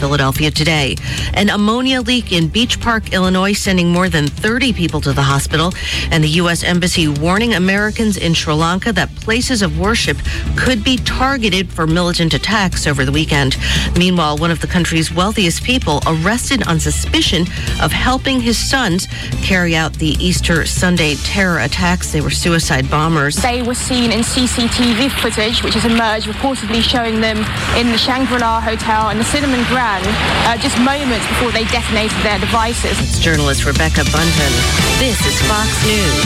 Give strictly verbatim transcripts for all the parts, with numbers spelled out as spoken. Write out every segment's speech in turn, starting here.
Philadelphia today. An ammonia leak in Beach Park, Illinois, sending more than thirty people to the hospital. And the U S Embassy warning Americans in Sri Lanka that places of worship could be targeted for militant attacks over the weekend. Meanwhile, one of the country's wealthiest people arrested on suspicion of helping his sons carry out the Easter Sunday terror attacks. They were suicide bombers. They were seen in C C T V footage, which has emerged, reportedly showing them in the Shangri-La Hotel and the Cinnamon Grand uh, just moments before they detonated their devices. It's journalist Rebecca Bunton. This is Fox News.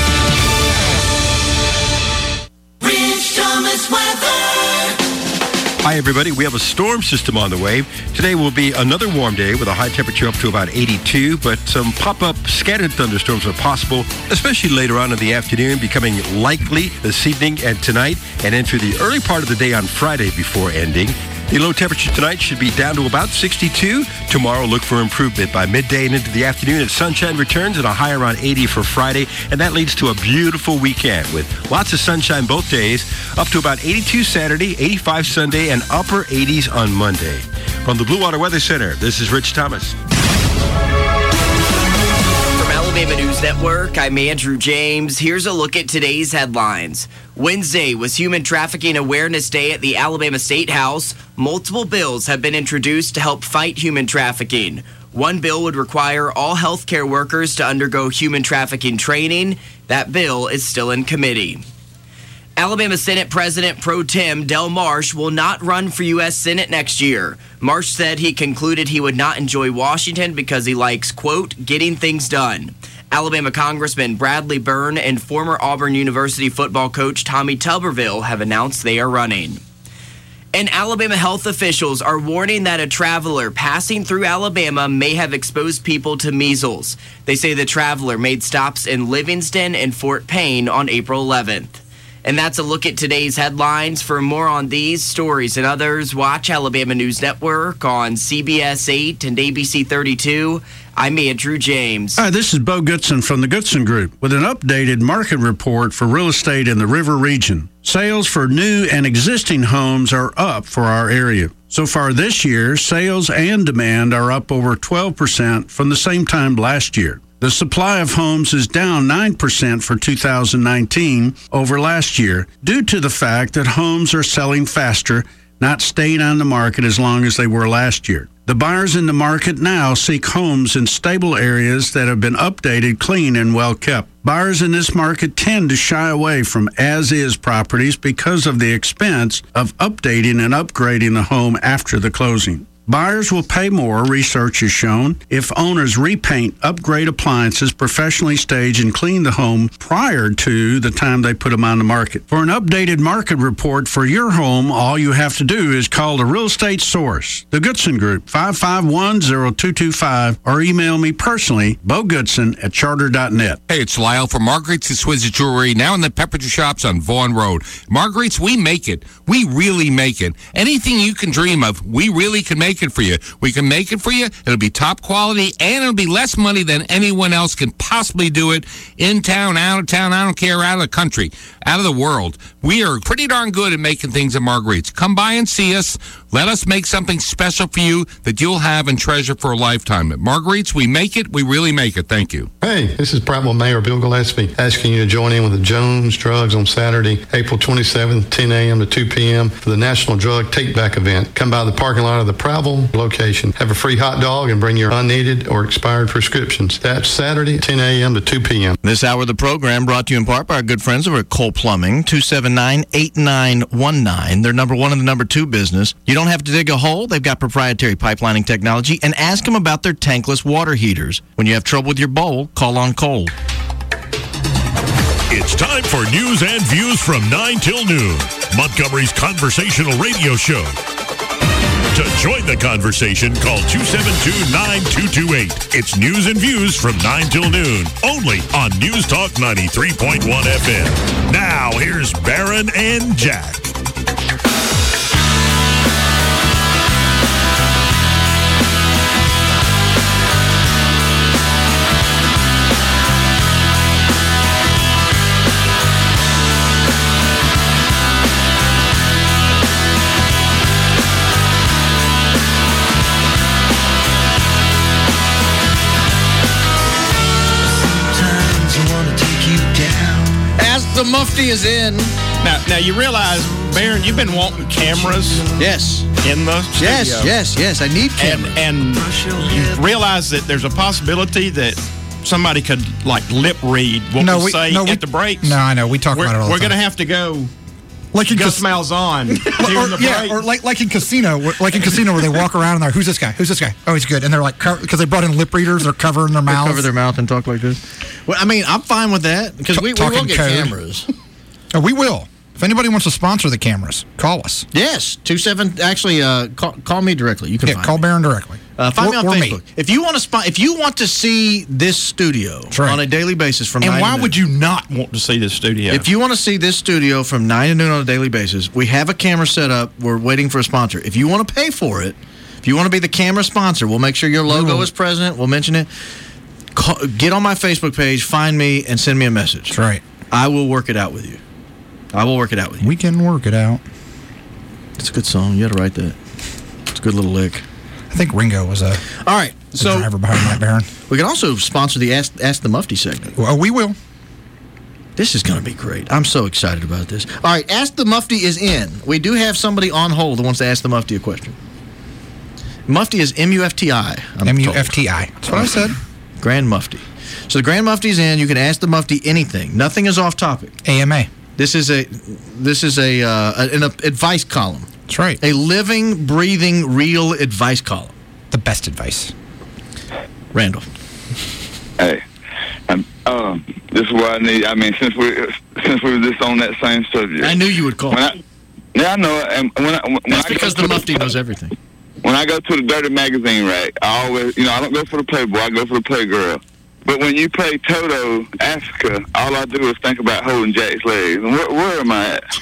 Rich Thomas weather. Hi, everybody. We have a storm system on the way. Today will be another warm day with a high temperature up to about eighty-two, but some pop-up scattered thunderstorms are possible, especially later on in the afternoon, becoming likely this evening and tonight, and into the early part of the day on Friday before ending. The low temperature tonight should be down to about sixty-two. Tomorrow, look for improvement by midday and into the afternoon as sunshine returns and a high around eighty for Friday. And that leads to a beautiful weekend with lots of sunshine both days, up to about eighty-two Saturday, eighty-five Sunday, and upper eighties on Monday. From the Blue Water Weather Center, this is Rich Thomas. Alabama News Network, I'm Andrew James. Here's a look at today's headlines. Wednesday was Human Trafficking Awareness Day at the Alabama State House. Multiple bills have been introduced to help fight human trafficking. One bill would require all healthcare workers to undergo human trafficking training. That bill is still in committee. Alabama Senate President Pro Tem Del Marsh will not run for U S Senate next year. Marsh said he concluded he would not enjoy Washington because he likes, quote, getting things done. Alabama Congressman Bradley Byrne and former Auburn University football coach Tommy Tuberville have announced they are running. And Alabama health officials are warning that a traveler passing through Alabama may have exposed people to measles. They say the traveler made stops in Livingston and Fort Payne on April eleventh. And that's a look at today's headlines. For more on these stories and others, watch Alabama News Network on C B S eight and A B C thirty-two. I'm Andrew James. Hi, this is Bo Goodson from the Goodson Group with an updated market report for real estate in the River region. Sales for new and existing homes are up for our area. So far this year, sales and demand are up over twelve percent from the same time last year. The supply of homes is down nine percent for two thousand nineteen over last year due to the fact that homes are selling faster, not staying on the market as long as they were last year. The buyers in the market now seek homes in stable areas that have been updated, clean, and well kept. Buyers in this market tend to shy away from as-is properties because of the expense of updating and upgrading the home after the closing. Buyers will pay more, research has shown, if owners repaint, upgrade appliances, professionally stage, and clean the home prior to the time they put them on the market. For an updated market report for your home, all you have to do is call the Real Estate Source, the Goodson Group, five five one, zero two two five, or email me personally, Bo Goodson at charter dot net. Hey, it's Lyle from Marguerite's Exquisite Jewelry, now in the Pepperidge Shops on Vaughan Road. Marguerite's, we make it. We really make it. Anything you can dream of, we really can make it for you. We can make it for you. It'll be top quality, and it'll be less money than anyone else can possibly do it in town, out of town, I don't care, out of the country, out of the world. We are pretty darn good at making things at Marguerite's. Come by and see us. Let us make something special for you that you'll have and treasure for a lifetime. At Marguerite's, we make it. We really make it. Thank you. Hey, this is Prattville Mayor Bill Gillespie asking you to join in with the Jones Drugs on Saturday, April twenty-seventh, ten a.m. to two p.m. for the National Drug Take-Back event. Come by the parking lot of the Prattville location. Have a free hot dog and bring your unneeded or expired prescriptions. That's Saturday, ten a.m. to two p.m. This hour of the program brought to you in part by our good friends over at Cole Plumbing, two seven nine, eight nine one nine. They're number one in the number two business. You don't have to dig a hole. They've got proprietary pipelining technology. And ask them about their tankless water heaters. When you have trouble with your bowl, call on Cole. It's time for news and views from nine till noon. Montgomery's conversational radio show. To join the conversation, call two seven two, nine two two eight. It's news and views from nine till noon, only on News Talk ninety-three point one F M. Now, here's Barron and Jack. Mufti is in. Now, now you realize, Baron, you've been wanting cameras. Yes. In the studio. Yes, yes, yes. I need cameras. And, and you realize that there's a possibility that somebody could, like, lip read what no, we, we say no, we, at the breaks. No, I know. We talk we're, about it all the We're time. going to have to go... Like in Gus cas- Mal's on. or, the yeah, break. or like like in casino, where- like in casino where they walk around and they're, who's this guy? Who's this guy? Oh, he's good. And they're like, because they brought in lip readers, they're covering their They mouths. cover their mouth and talk like this. Well, I mean, I'm fine with that because T- we, we talking will get code. cameras. Oh, we will. If anybody wants to sponsor the cameras, call us. Yes, two seven. Actually, uh, call, call me directly. You can Yeah, find call me. Baron directly. Uh, find or, me on or Facebook. Me. If you want to spot, if you want to see this studio right. on a daily basis from and nine why to noon, would you not want to see this studio? if you want to see this studio from nine to noon on a daily basis, we have a camera set up. We're waiting for a sponsor. If you want to pay for it, if you want to be the camera sponsor, we'll make sure your logo Ooh. is present. We'll mention it. Call, get on my Facebook page, find me, and send me a message. That's right. I will work it out with you. I will work it out with you. We can work it out. It's a good song. You got to write that. It's a good little lick. I think Ringo was a All right. the So driver behind that, Baron. we can also sponsor the Ask, Ask the Mufti segment. Well, we will. This is going to be great. I'm so excited about this. All right, Ask the Mufti is in. We do have somebody on hold that wants to ask the Mufti a question. Mufti is M U F T I. I'm M U F T I. That's what I said. Grand Mufti. So the Grand Mufti's in. You can ask the Mufti anything. Nothing is off topic. A M A. This is a this is a uh, an advice column. That's right. A living, breathing, real advice column. The best advice. Randall. Hey, um, um, this is what I need. I mean, since we since we were just on that same subject, I knew you would call. When I, yeah, I know. it, And when I, when That's I because go the to Mufti knows everything. When I go to the Dirty Magazine rack, I always, you know, I don't go for the Playboy. I go for the Playgirl. But when you play Toto Africa, all I do is think about holding Jack's legs. And where, where am I at?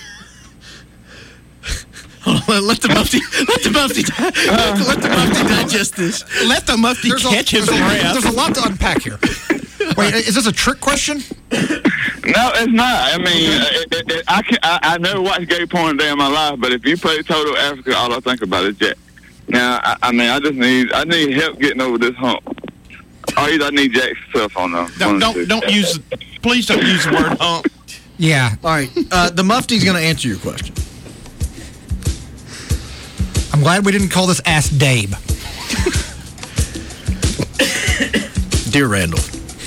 let the Mufti let the Mufti let, let the Mufti digest this. Let the Mufti There's catch a, his there's, a, breath. there's a lot to unpack here. Wait, is this a trick question? No, it's not. I mean, it, it, it, I can I, I never watched gay porn a day in my life, but if you play Toto Africa, all I think about is Jack. Now, I, I mean, I just need I need help getting over this hump. Or either I need Jack's cell phone though. Don't don't, don't use. Please don't use the word hump. Yeah. All right. Uh, the Mufti's going to answer your question. I'm glad we didn't call this Ask Dabe. Dear Randall,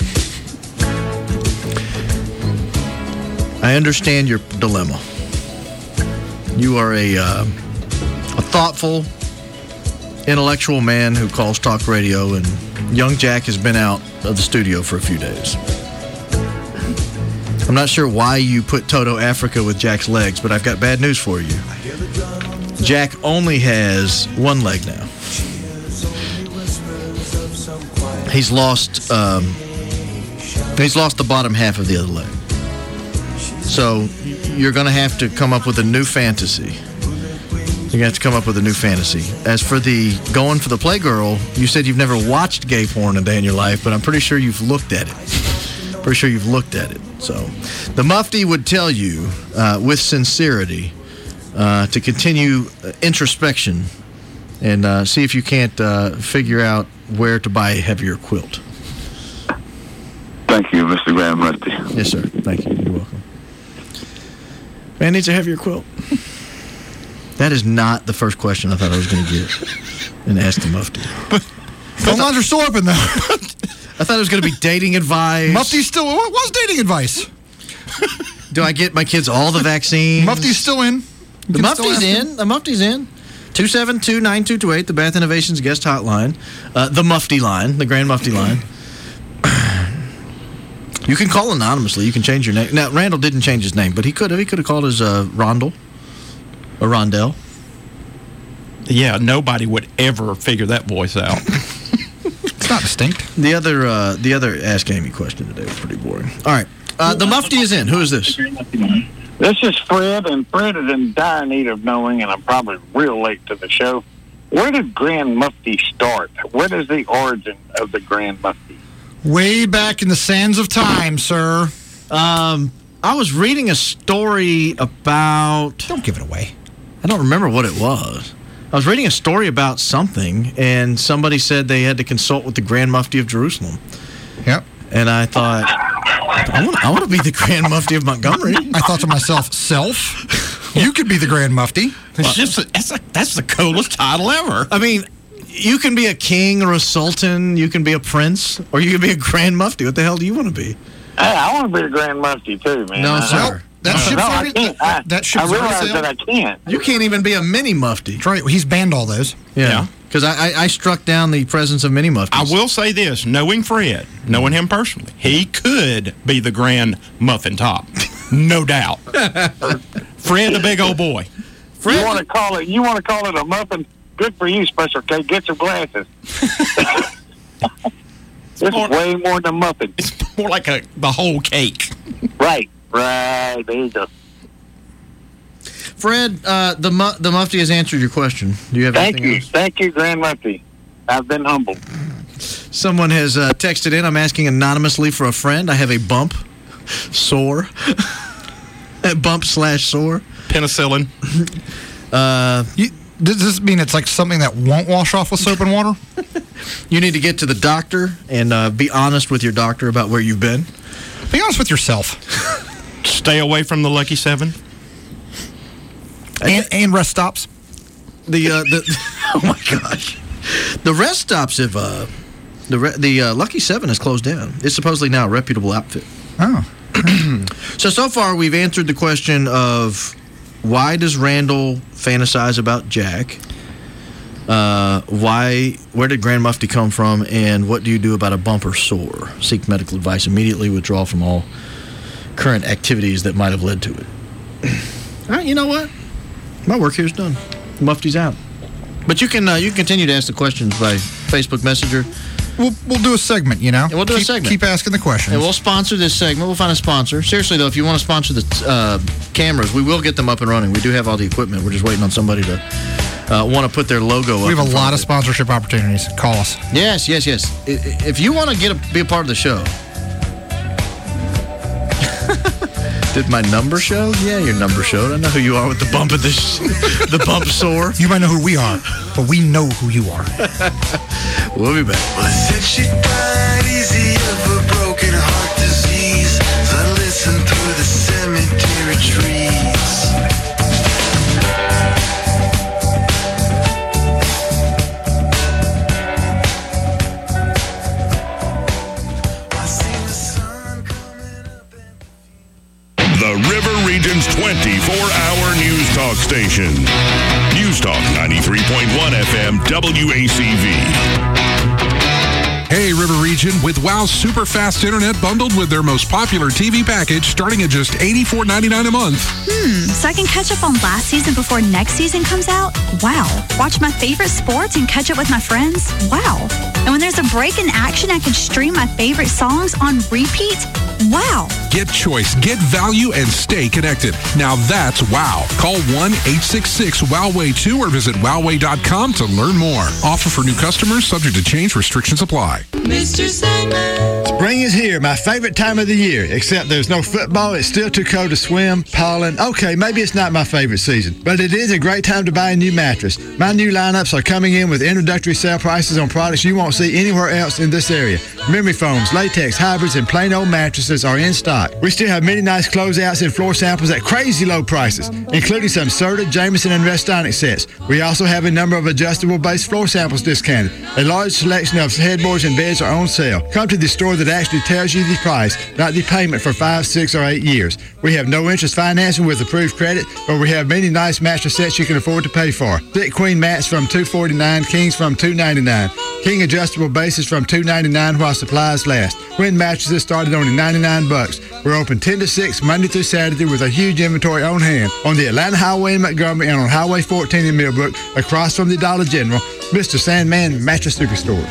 I understand your dilemma. You are a uh, a thoughtful, intellectual man who calls talk radio, and young Jack has been out of the studio for a few days. I'm not sure why you put Toto Africa with Jack's legs, but I've got bad news for you. Jack only has one leg now. He's lost. Um, he's lost the bottom half of the other leg. So you're going to have to come up with a new fantasy. You're going to have to come up with a new fantasy. As for the going for the Playgirl, you said you've never watched gay porn a day in your life, but I'm pretty sure you've looked at it. Pretty sure you've looked at it. So the Mufti would tell you uh, with sincerity uh, to continue uh, introspection and uh, see if you can't uh, figure out where to buy a heavier quilt. Thank you, Mister Grand Mufti. Yes, sir. Thank you. You're welcome. Man needs a heavier quilt. That is not the first question I thought I was going to get and ask the Mufti. Phone lines are still open, though. I thought it was going to be dating advice. Mufti's still. What was dating advice? Do I get my kids all the vaccines? Mufti's still in. You The can still Mufti's ask him. in. The Mufti's in. two seven two, nine two two eight, the Bath Innovations guest hotline. Uh, the Mufti line, the Grand Mufti line. You can call anonymously. You can change your name. Now, Randall didn't change his name, but he could have. He could have called his uh, Rondell or Rondell. Yeah, nobody would ever figure that voice out. It's not distinct. The other, uh, the other Ask Amy question today was pretty boring. All right, uh, the Mufti is in. Who is this? This is Fred, and Fred is in dire need of knowing, and I'm probably real late to the show. Where did Grand Mufti start? What is the origin of the Grand Mufti? Way back in the sands of time, sir. Um, I was reading a story about. Don't give it away. I don't remember what it was. I was reading a story about something, and somebody said they had to consult with the Grand Mufti of Jerusalem. Yep. And I thought, I want, I want to be the Grand Mufti of Montgomery. I thought to myself, self, you could be the Grand Mufti. It's just a, that's, a, that's the coolest title ever. I mean, you can be a king or a sultan, you can be a prince, or you can be a Grand Mufti. What the hell do you want to be? Hey, I want to be the Grand Mufti too, man. No, I, sir. That no, ship's no, I already, can't. that, I, that ship's I realize already that I can't. You can't even be a mini Mufti. That's right. He's banned all those. Yeah. Because I, I, I struck down the presence of mini Muftis. I will say this, knowing Fred, knowing him personally, he could be the Grand Muffin Top. No doubt. Fred, the big old boy. Fred, you want to call it? You want to call it a muffin? Good for you, Special K. Get some glasses. It's more, way more than a muffin. It's more like a the whole cake. Right, right. There you go. Fred, uh, the mu- the Mufti has answered your question. Do you have Thank anything you, else? thank you, Grand Mufti. I've been humbled. Someone has uh, texted in. I'm asking anonymously for a friend. I have a bump, sore, a bump slash sore, penicillin. Uh, you, does this mean it's like something that won't wash off with soap and water? You need to get to the doctor and uh, be honest with your doctor about where you've been. Be honest with yourself. Stay away from the Lucky Seven. And, and rest stops. The uh, the oh my gosh, the rest stops have uh, the re- the uh, Lucky Seven has closed down. It's supposedly now a reputable outfit. Oh. so so far we've answered the question of why does Randall fantasize about Jack? Uh, why? Where did Grand Mufti come from? And what do you do about a bump or sore? Seek medical advice immediately. Withdraw from all current activities that might have led to it. All right, you know what? My work here is done. Mufti's out. But you can uh, you can continue to ask the questions by Facebook Messenger. We'll we'll do a segment, you know. And we'll do keep, a segment. Keep asking the questions. And we'll sponsor this segment. We'll find a sponsor. Seriously, though, if you want to sponsor the uh, cameras, we will get them up and running. We do have all the equipment. We're just waiting on somebody to uh, want to put their logo up. We have in a lot of of sponsorship opportunities. Call us. Yes, yes, yes. I- If you want to get a, be a part of the show. Did my number show? Yeah, your number showed. I know who you are with the bump of this, the bump sore. You might know who we are, but we know who you are. We'll be back. Well, I said she died easy of a broken heart disease. So I listened through the cemetery trees. The River Region's twenty-four hour news talk station. News Talk ninety-three point one F M W A C V. Hey, River Region, with WOW's super fast internet bundled with their most popular T V package starting at just eighty-four ninety-nine a month. Hmm, so I can catch up on last season before next season comes out? Wow. Watch my favorite sports and catch up with my friends? Wow. And when there's a break in action, I can stream my favorite songs on repeat? Wow. Get choice, get value, and stay connected. Now that's WOW. Call one eight six six WOWWAY two or visit wowway dot com to learn more. Offer for new customers, subject to change, restrictions apply. Mister Sandman. Spring is here, my favorite time of the year. Except there's no football, it's still too cold to swim, pollen. Okay, maybe it's not my favorite season, but it is a great time to buy a new mattress. My new lineups are coming in with introductory sale prices on products you won't see anywhere else in this area. Memory foams, latex, hybrids, and plain old mattresses are in stock. We still have many nice closeouts and floor samples at crazy low prices, including some Serta, Jameson, and Restonic sets. We also have a number of adjustable base floor samples discounted. A large selection of headboards and beds are on sale. Come to the store that actually tells you the price, not the payment for five, six, or eight years. We have no interest financing with approved credit, but we have many nice mattress sets you can afford to pay for. Thick queen mats from two forty-nine, kings from two ninety-nine, king adjustable bases from two ninety-nine while supplies last. Queen mattresses start at only ninety-nine bucks. We're open ten to six Monday through Saturday with a huge inventory on hand on the Atlanta Highway in Montgomery and on Highway fourteen in Millbrook, across from the Dollar General. Mister Sandman Mattress Superstores.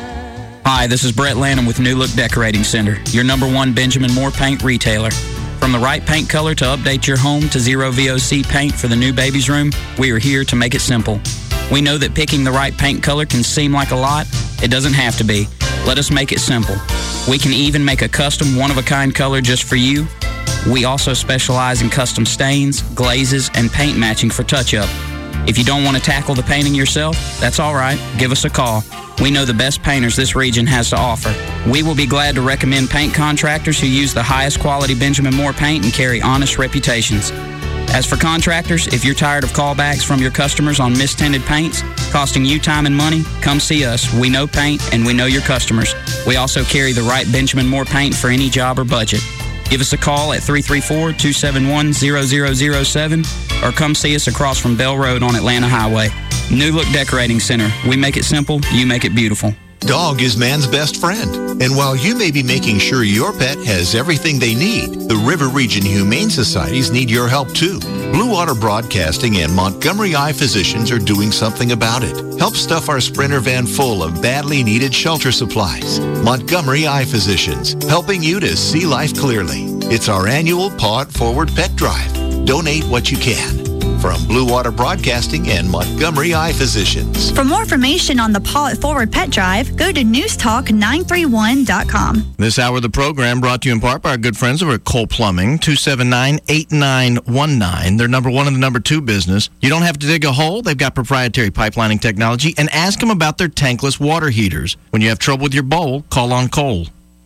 Hi, this is Brett Lanham with New Look Decorating Center, your number one Benjamin Moore paint retailer. From the right paint color to update your home to zero V O C paint for the new baby's room, we are here to make it simple. We know that picking the right paint color can seem like a lot. It doesn't have to be. Let us make it simple. We can even make a custom one-of-a-kind color just for you. We also specialize in custom stains, glazes, and paint matching for touch-up. If you don't want to tackle the painting yourself, that's all right. Give us a call. We know the best painters this region has to offer. We will be glad to recommend paint contractors who use the highest quality Benjamin Moore paint and carry honest reputations. As for contractors, if you're tired of callbacks from your customers on mistinted paints, costing you time and money, come see us. We know paint and we know your customers. We also carry the right Benjamin Moore paint for any job or budget. Give us a call at three three four, two seven one, zero zero zero seven or come see us across from Bell Road on Atlanta Highway. New Look Decorating Center. We make it simple, you make it beautiful. Dog is man's best friend. And while you may be making sure your pet has everything they need, the River Region Humane Societies need your help too. Blue Water Broadcasting and Montgomery Eye Physicians are doing something about it. Help stuff our Sprinter van full of badly needed shelter supplies. Montgomery Eye Physicians, helping you to see life clearly. It's our annual Paw It Forward Pet Drive. Donate what you can. From Blue Water Broadcasting and Montgomery Eye Physicians. For more information on the Paw It Forward Pet Drive, go to news talk nine three one dot com. This hour of the program brought to you in part by our good friends over at Cole Plumbing, two seven nine, eight nine one nine. They're number one in the number two business. You don't have to dig a hole. They've got proprietary pipelining technology. And ask them about their tankless water heaters. When you have trouble with your bowl, call on Cole.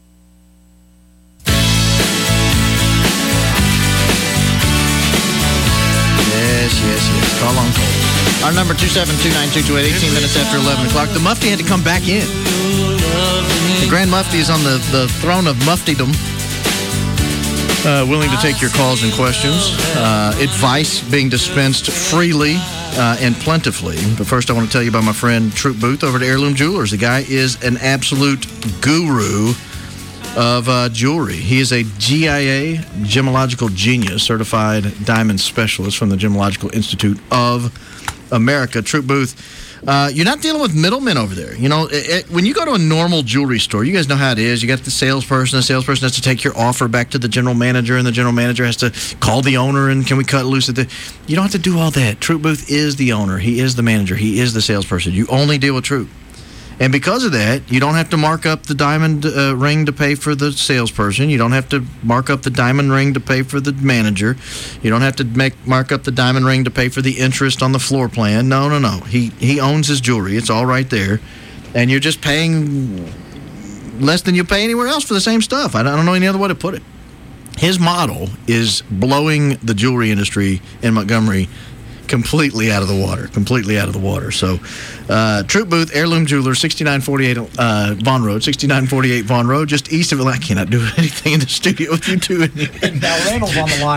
Yes, yes, yes. Call on Cole. Our number two seven two, nine two two eight, eighteen minutes after eleven o'clock. The Mufti had to come back in. The Grand Mufti is on the, the throne of Muftydom. Uh, willing to take your calls and questions. Uh, advice being dispensed freely uh, and plentifully. But first, I want to tell you about my friend Troop Booth over at Heirloom Jewelers. The guy is an absolute guru of uh, jewelry. He is a G I A, Gemological Genius, certified diamond specialist from the Gemological Institute of America. Troop Booth, uh, you're not dealing with middlemen over there. You know, it, it, when you go to a normal jewelry store, you guys know how it is. You got the salesperson. The salesperson has to take your offer back to the general manager, and the general manager has to call the owner, and can we cut loose at the... You don't have to do all that. Troop Booth is the owner. He is the manager. He is the salesperson. You only deal with Troop. And because of that, you don't have to mark up the diamond uh, ring to pay for the salesperson. You don't have to mark up the diamond ring to pay for the manager. You don't have to make mark up the diamond ring to pay for the interest on the floor plan. No, no, no. He he owns his jewelry. It's all right there. And you're just paying less than you pay anywhere else for the same stuff. I don't know any other way to put it. His model is blowing the jewelry industry in Montgomery completely out of the water, completely out of the water. So, uh, Troop Booth, Heirloom Jeweler, sixty-nine forty-eight uh, Vaughn Road, sixty-nine forty-eight Vaughn Road, just east of it. I cannot do anything in the studio with you two. Now Randall's on the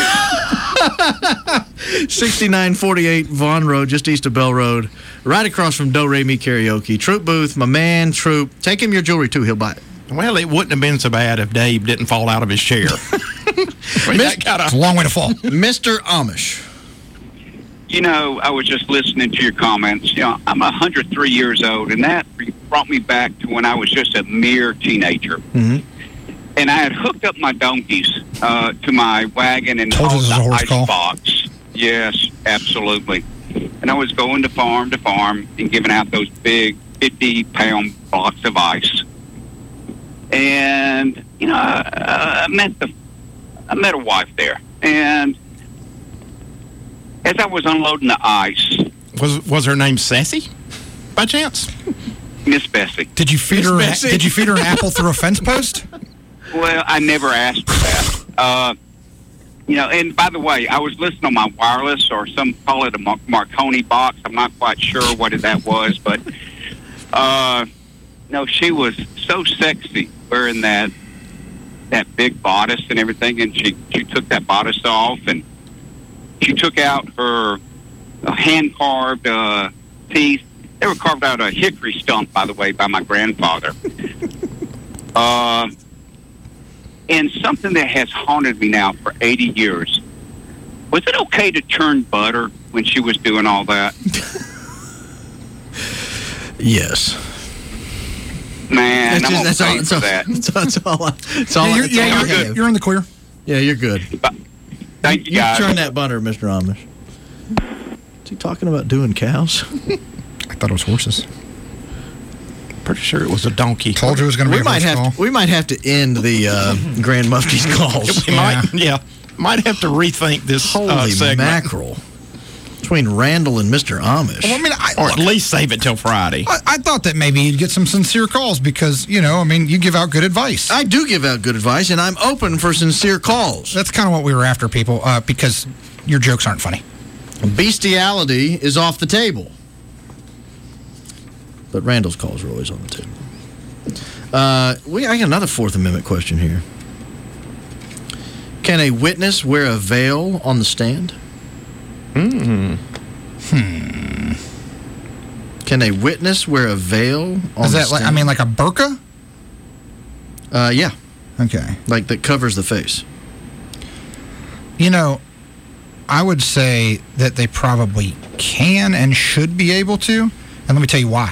line. sixty-nine forty-eight Vaughn Road, just east of Bell Road, right across from Do Re Mi Karaoke. Troop Booth, my man, Troop. Take him your jewelry, too. He'll buy it. Well, it wouldn't have been so bad if Dave didn't fall out of his chair. I mean, that kinda... It's a long way to fall. Mister Amish. You know, I was just listening to your comments. You know, I'm one hundred three years old, and that brought me back to when I was just a mere teenager. Mm-hmm. And I had hooked up my donkeys uh, to my wagon and Told you this is a horse ice call. box. Yes, absolutely. And I was going to farm to farm and giving out those big fifty-pound blocks of ice. And, you know, I, I met the, I met a wife there. And as I was unloading the ice, was was her name Sassy, by chance? Miss Bessie. Did you feed her? A, did you feed her an apple through a fence post? Well, I never asked for that. Uh, you know, and by the way, I was listening on my wireless, or some call it a Mar- Marconi box. I'm not quite sure what that was, but uh, no, she was so sexy wearing that that big bodice and everything, and she she took that bodice off and. She took out her uh, hand-carved uh, teeth. They were carved out of a hickory stump, by the way, by my grandfather. uh, and something that has haunted me now for eighty years. Was it okay to churn butter when she was doing all that? Yes. Man, that's I'm just, okay that's for all, that. That's, that's all. I, that's all. Yeah, you're, that's yeah, all you're, I good. have. You're in the clear. Yeah, you're good. Thank you, you guys. Turn that butter, Mister Amish. Is he talking about doing cows? I thought it was horses. Pretty sure it was a donkey. Told you it was going to be we a might horse have call. To, we might have to end the uh, Grand Mufti's calls. we might, yeah, might have to rethink this Holy uh, segment. mackerel! Between Randall and Mister Amish. Well, I mean, I, Or at least save it till Friday. I, I thought that maybe you'd get some sincere calls because, you know, I mean, you give out good advice. I do give out good advice, and I'm open for sincere calls. That's kind of what we were after, people, uh, because your jokes aren't funny. Bestiality is off the table. But Randall's calls are always on the table. Uh, we, I got another Fourth Amendment question here. Can a witness wear a veil on the stand? Hmm. Hmm. Can a witness wear a veil on Is the that, stand? like, I mean, like a burqa? Uh, yeah. Okay. Like that covers the face. You know, I would say that they probably can and should be able to. And let me tell you why.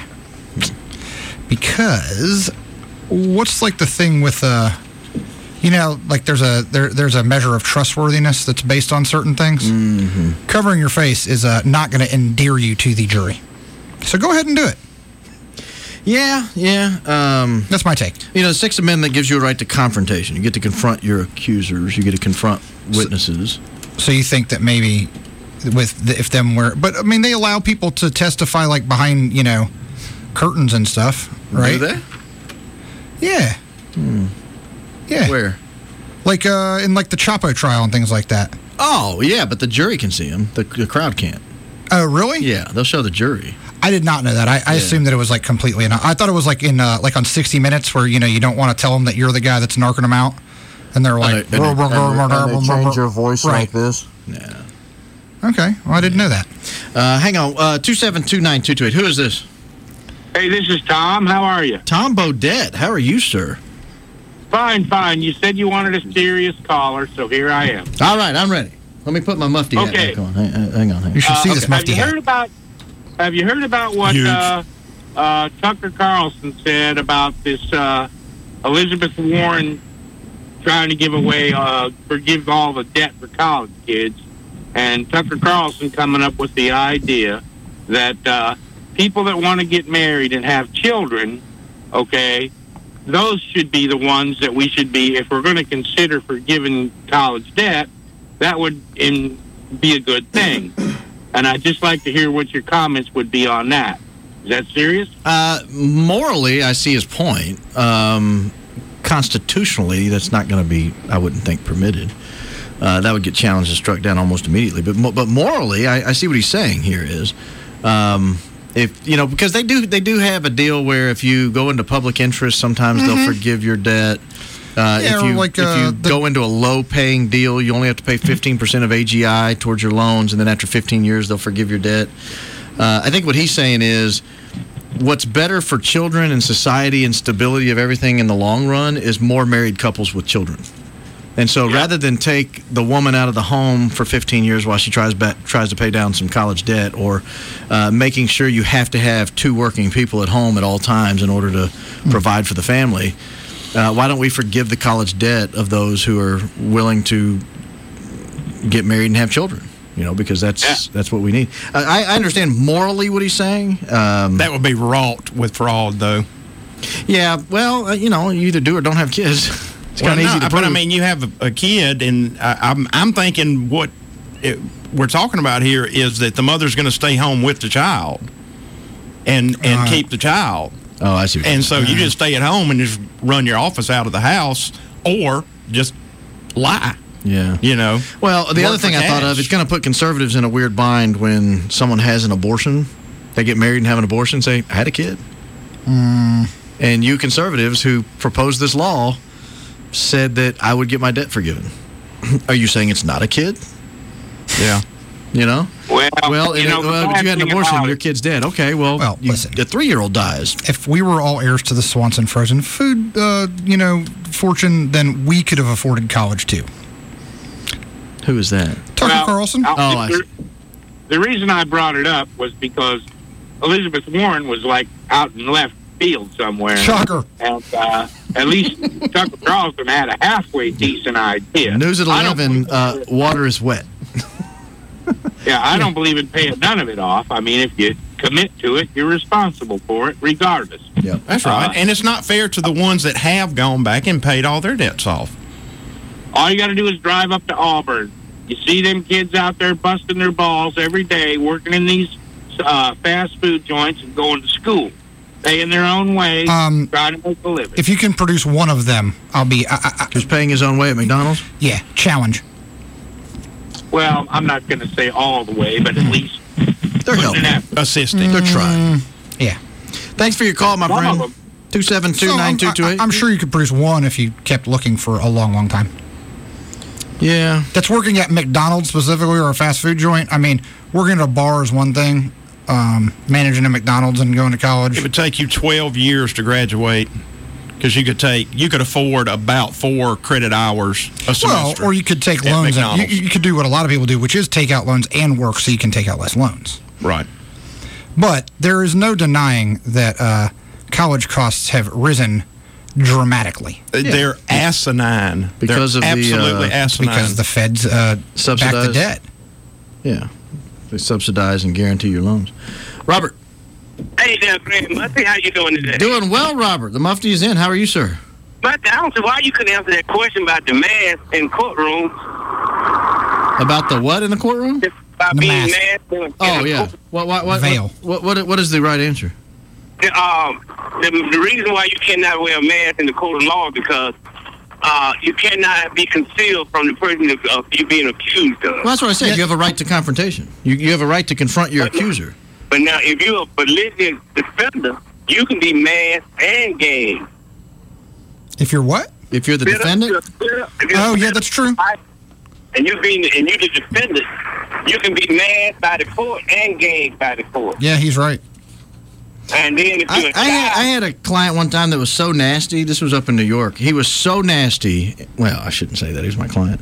Because what's like the thing with, uh, you know, like there's a there, there's a measure of trustworthiness that's based on certain things. Mm-hmm. Covering your face is uh, not going to endear you to the jury. So go ahead and do it. Yeah, yeah. Um, That's my take. You know, the Sixth Amendment gives you a right to confrontation. You get to confront your accusers. You get to confront witnesses. So, so you think that maybe with the, if them were, but I mean, they allow people to testify like behind, you know, curtains and stuff, right? Do they? Yeah. Hmm. Yeah. Where? Like uh, in like the Chapo trial and things like that. Oh, yeah, but the jury can see them. The, the crowd can't. Oh, really? Yeah, they'll show the jury. I did not know that. I, I Yeah. assumed that it was like completely. In, I thought it was like in uh, like on sixty minutes where you know you don't want to tell them that you're the guy that's narking them out, and they're like, And they- and they- and they- and they change your voice like this. Yeah. Okay, well I didn't know that. Uh, hang on, uh, two seven two nine two two eight. Who is this? Hey, this is Tom. How are you? Tom Bodette. How are you, sir? Fine, fine. You said you wanted a serious caller, so here I am. All right, I'm ready. Let me put my mufti hat Okay. back on. Hang, hang on. Hang on. You should see Uh, this okay, mufti have you hat. heard about Have you heard about what Huge. uh, uh, Tucker Carlson said about this uh, Elizabeth Warren trying to give away, uh, forgive all the debt for college kids, and Tucker Carlson coming up with the idea that uh, people that want to get married and have children, okay, those should be the ones that we should be, if we're going to consider forgiving college debt, that would in, be a good thing. And I'd just like to hear what your comments would be on that. Is that serious? Uh, morally, I see his point. Um, constitutionally, that's not going to be, I wouldn't think, permitted. Uh, that would get challenged and struck down almost immediately. But mo- but morally, I, I see what he's saying here is, um, if you know, because they do they do have a deal where if you go into public interest, sometimes Mhm. they'll forgive your debt. Uh, Yeah, if or you like, if uh, you the- go into a low-paying deal, you only have to pay fifteen percent of A G I towards your loans, and then after fifteen years, they'll forgive your debt. Uh, I think what he's saying is, what's better for children and society and stability of everything in the long run is more married couples with children. And so, rather than take the woman out of the home for fifteen years while she tries back, tries to pay down some college debt, or uh, making sure you have to have two working people at home at all times in order to provide for the family. Uh, why don't we forgive the college debt of those who are willing to get married and have children? You know, because that's that's what we need. Uh, I, I understand morally what he's saying. Um, That would be wrought with fraud, though. yeah, well, uh, you know, you either do or don't have kids. It's Well, kind of no, easy to but I prove. mean, you have a, a kid, and I, I'm I'm thinking what it, we're talking about here is that the mother's going to stay home with the child, and and Uh, keep the child. Oh, I see. What And you're so saying. you just stay at home and just run your office out of the house, or just lie. Yeah. You know. Well, the Work other thing for I thought cash. of, it's going to put conservatives in a weird bind when someone has an abortion. They get married and have an abortion, say, I had a kid. Mm. And you conservatives who proposed this law said that I would get my debt forgiven. Are you saying it's not a kid? Yeah. You know? Well, Well, you and know, it- the well, but bad you had an thing abortion, about your it- kid's dead. Okay, well, Well, you, listen. a three-year-old dies. If we were all heirs to the Swanson Frozen food, uh, you know, fortune, then we could have afforded college too. Who is that? Tucker Well, Carlson. I'll- Oh, I the, see. the reason I brought it up was because Elizabeth Warren was like out in left field somewhere. Shocker. And uh, at least Tucker Carlson had a halfway decent idea. News at I don't eleven, believe- uh, water is wet. Yeah, I don't believe in paying none of it off. I mean, if you commit to it, you're responsible for it regardless. Yep. That's right. Uh, and it's not fair to the ones that have gone back and paid all their debts off. All you got to do is drive up to Auburn You see them kids out there busting their balls every day, working in these uh, fast food joints and going to school, paying their own way, Um, trying to make a living. If you can produce one of them, I'll be. I, I, Who's paying his own way at McDonald's? Yeah, challenge. Well, I'm not going to say all the way, but at least they're helping, assisting, they're trying. Yeah. Thanks for your call, my One of friend. two seven two, nine two two eight. So I'm, I- I'm sure you could produce one if you kept looking for a long, long time. Yeah. That's working at McDonald's specifically or a fast food joint. I mean, working at a bar is one thing. Um, managing a McDonald's and going to college. It would take you twelve years to graduate because you could take you could afford about four credit hours a semester. Well, or you could take at loans. And you, McDonald's. you could do what a lot of people do, which is take out loans and work so you can take out less loans. Right. But there is no denying that uh, college costs have risen dramatically. They're asinine. Because They're of the, absolutely uh, asinine. Because the feds uh, back the Subsidized. debt. Yeah. They subsidize and guarantee your loans. Robert. Hey there, Grant Murphy. How you doing today? Doing well, Robert. The Mufti is in. How are you, sir? But I don't see why you couldn't answer that question about the mask in courtrooms. About the what in the courtroom? About The being mask. masked. in- in Oh, a yeah. court- What, what, what, Veil. What, what, what is the right answer? The, um, the, the reason why you cannot wear a mask in the court of law is because uh, you cannot be concealed from the person of, of you being accused of. Well, that's what I said. You have a right to confrontation. You, you have a right to confront your accuser. But now, if you're a belligerent defender, you can be masked and gagged. If you're what? If you're the defendant? Oh, yeah, that's true. And you being and you the defendant, you can be masked by the court and gagged by the court. Yeah, he's right. And then if I, you're a I, had, I had a client one time that was so nasty. This was up in New York. He was so nasty. Well, I shouldn't say that. He was my client.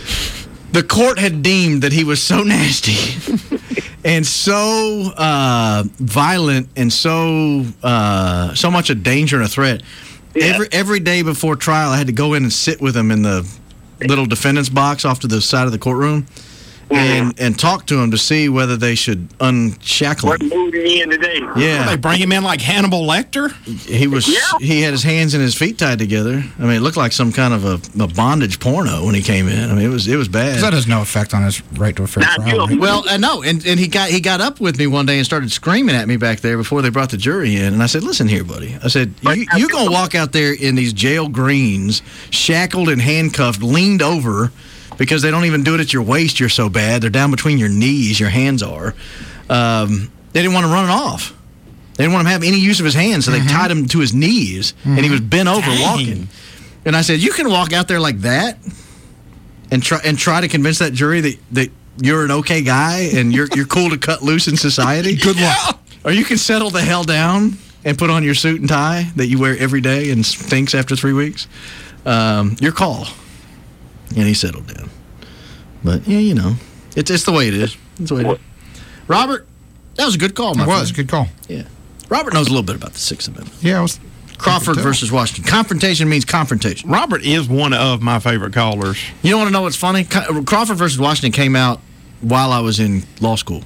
The court had deemed that he was so nasty and so uh, violent and so uh, so much a danger and a threat. Every every day before trial, I had to go in and sit with him in the little defendant's box off to the side of the courtroom and and talk to him to see whether they should unshackle him. What mood are you in today? Yeah. They bring him in like Hannibal Lecter? He was. He had his hands and his feet tied together. I mean, it looked like some kind of a, a bondage porno when he came in. I mean, it was it was bad. That has no effect on his right to a fair trial. right? Well, uh, no, and, and he got he got up with me one day and started screaming at me back there before they brought the jury in. And I said, "Listen here, buddy." I said, "You you gonna walk out there in these jail greens, shackled and handcuffed, leaned over." Because they don't even do it at your waist, you're so bad. They're down between your knees, your hands are. Um, they didn't want to run it off. They didn't want him to have any use of his hands, so they tied him to his knees, and he was bent over Dang. walking. And I said, you can walk out there like that and try and try to convince that jury that, that you're an okay guy and you're you're cool to cut loose in society? Good luck. Or you can settle the hell down and put on your suit and tie that you wear every day and stinks after three weeks. Um, your call. And he settled down. But, yeah, you know, it's it's the way it is. It's the way it is. Robert, that was a good call, my It friend. was a good call. Yeah. Robert knows a little bit about the Sixth Amendment. Yeah, I was. Crawford versus Washington. Confrontation means confrontation. Robert is one of my favorite callers. You don't want to know what's funny? Co- Crawford versus Washington came out while I was in law school,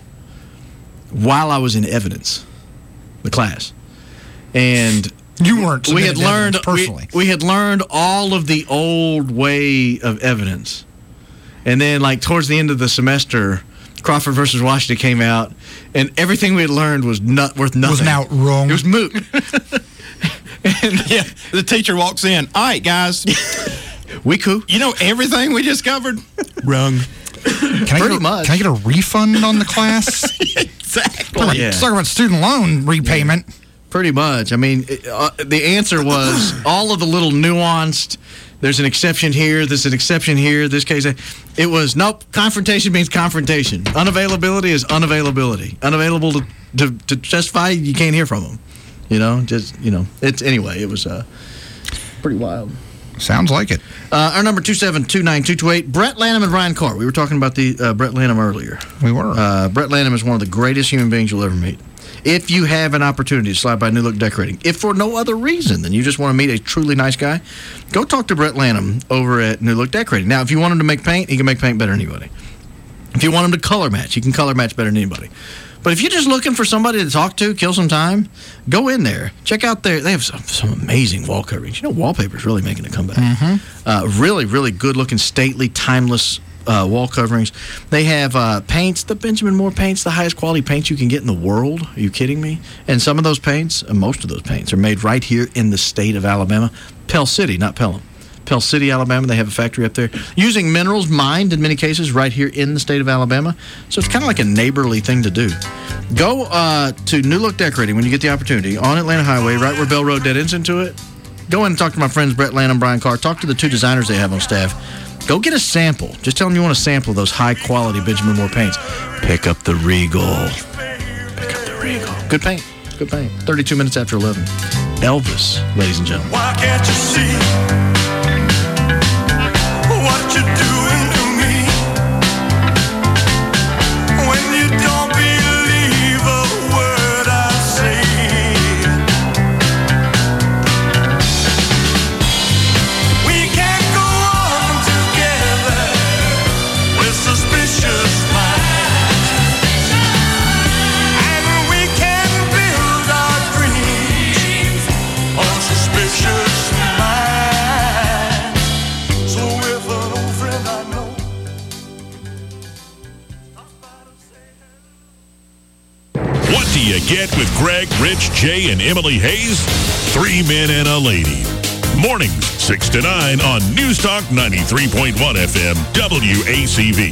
while I was in evidence, the class. And you weren't we had submitted learned evidence personally. We, we had learned all of the old way of evidence. And then like towards the end of the semester, Crawford versus Washington came out, and everything we had learned was not worth nothing. Was now wrong. It was moot. And yeah, the teacher walks in. All right, guys. We cool. You know everything we just covered? Wrong. Can I, Pretty get a, much. can I get a refund on the class? Exactly. Talk about, Yeah. talk about student loan repayment. Pretty much. I mean, it, uh, the answer was all of the little nuanced, there's an exception here, there's an exception here, this case. It was, nope, confrontation means confrontation. Unavailability is unavailability. Unavailable to, to, to justify, you can't hear from them. You know, just, you know, it's, anyway, it was uh, pretty wild. Sounds like it. Uh, our number two seven two nine two two eight, Brett Lanham and Ryan Carr. We were talking about the uh, Brett Lanham earlier. We were. Uh, Brett Lanham is one of the greatest human beings you'll ever meet. If you have an opportunity to slide by New Look Decorating, if for no other reason than you just want to meet a truly nice guy, go talk to Brett Lanham over at New Look Decorating. Now, if you want him to make paint, he can make paint better than anybody. If you want him to color match, he can color match better than anybody. But if you're just looking for somebody to talk to, kill some time, go in there. Check out their, they have some, some amazing wall coverings. You know, wallpaper is really making a comeback. Mm-hmm. Uh, really, really good-looking, stately, timeless uh, wall coverings. They have uh, paints. The Benjamin Moore paints, the highest quality paints you can get in the world. Are you kidding me? And some of those paints, uh, most of those paints, are made right here in the state of Alabama. Pell City, not Pelham. Pell City, Alabama. They have a factory up there using minerals mined in many cases right here in the state of Alabama. So it's kind of like a neighborly thing to do. Go uh, to New Look Decorating when you get the opportunity on Atlanta Highway, right where Bell Road dead ends into it. Go in and talk to my friends Brett Lanham, Brian Clark. Talk to the two designers they have on staff. Go get a sample. Just tell them you want a sample of those high-quality Benjamin Moore paints. Pick up the Regal. Pick up the Regal. Good paint. Good paint. thirty-two minutes after eleven. Elvis, ladies and gentlemen. Why can't you see what you're doing to me? When you don't believe a word I say. We can't go on together with suspicious minds. And we can build our dreams on suspicious minds. So if an old friend I know What do you get with Greg, Rich, Jay, and Emily Hayes? Three men and a lady. Mornings, six to nine on News Talk ninety-three point one F M, W A C V.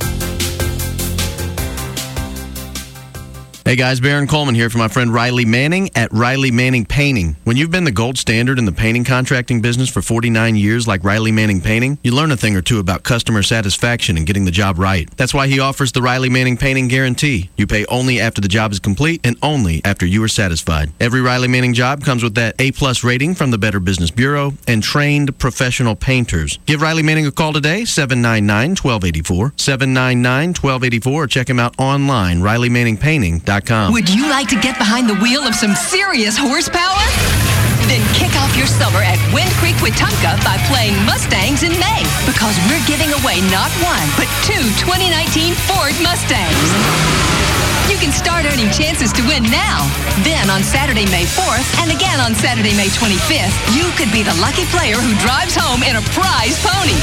Hey guys, Baron Coleman here for my friend Riley Manning at Riley Manning Painting. When you've been the gold standard in the painting contracting business for forty-nine years like Riley Manning Painting, you learn a thing or two about customer satisfaction and getting the job right. That's why he offers the Riley Manning Painting Guarantee. You pay only after the job is complete and only after you are satisfied. Every Riley Manning job comes with that A-plus rating from the Better Business Bureau and trained professional painters. Give Riley Manning a call today, seven nine nine, one two eight four, seven nine nine, one two eight four, or check him out online, riley manning painting dot com. Would you like to get behind the wheel of some serious horsepower? Then kick off your summer at Wind Creek Wetumpka by playing Mustangs in May, because we're giving away not one, but two twenty nineteen Ford Mustangs. You can start earning chances to win now. Then on Saturday, May fourth, and again on Saturday, May twenty-fifth, you could be the lucky player who drives home in a prize pony.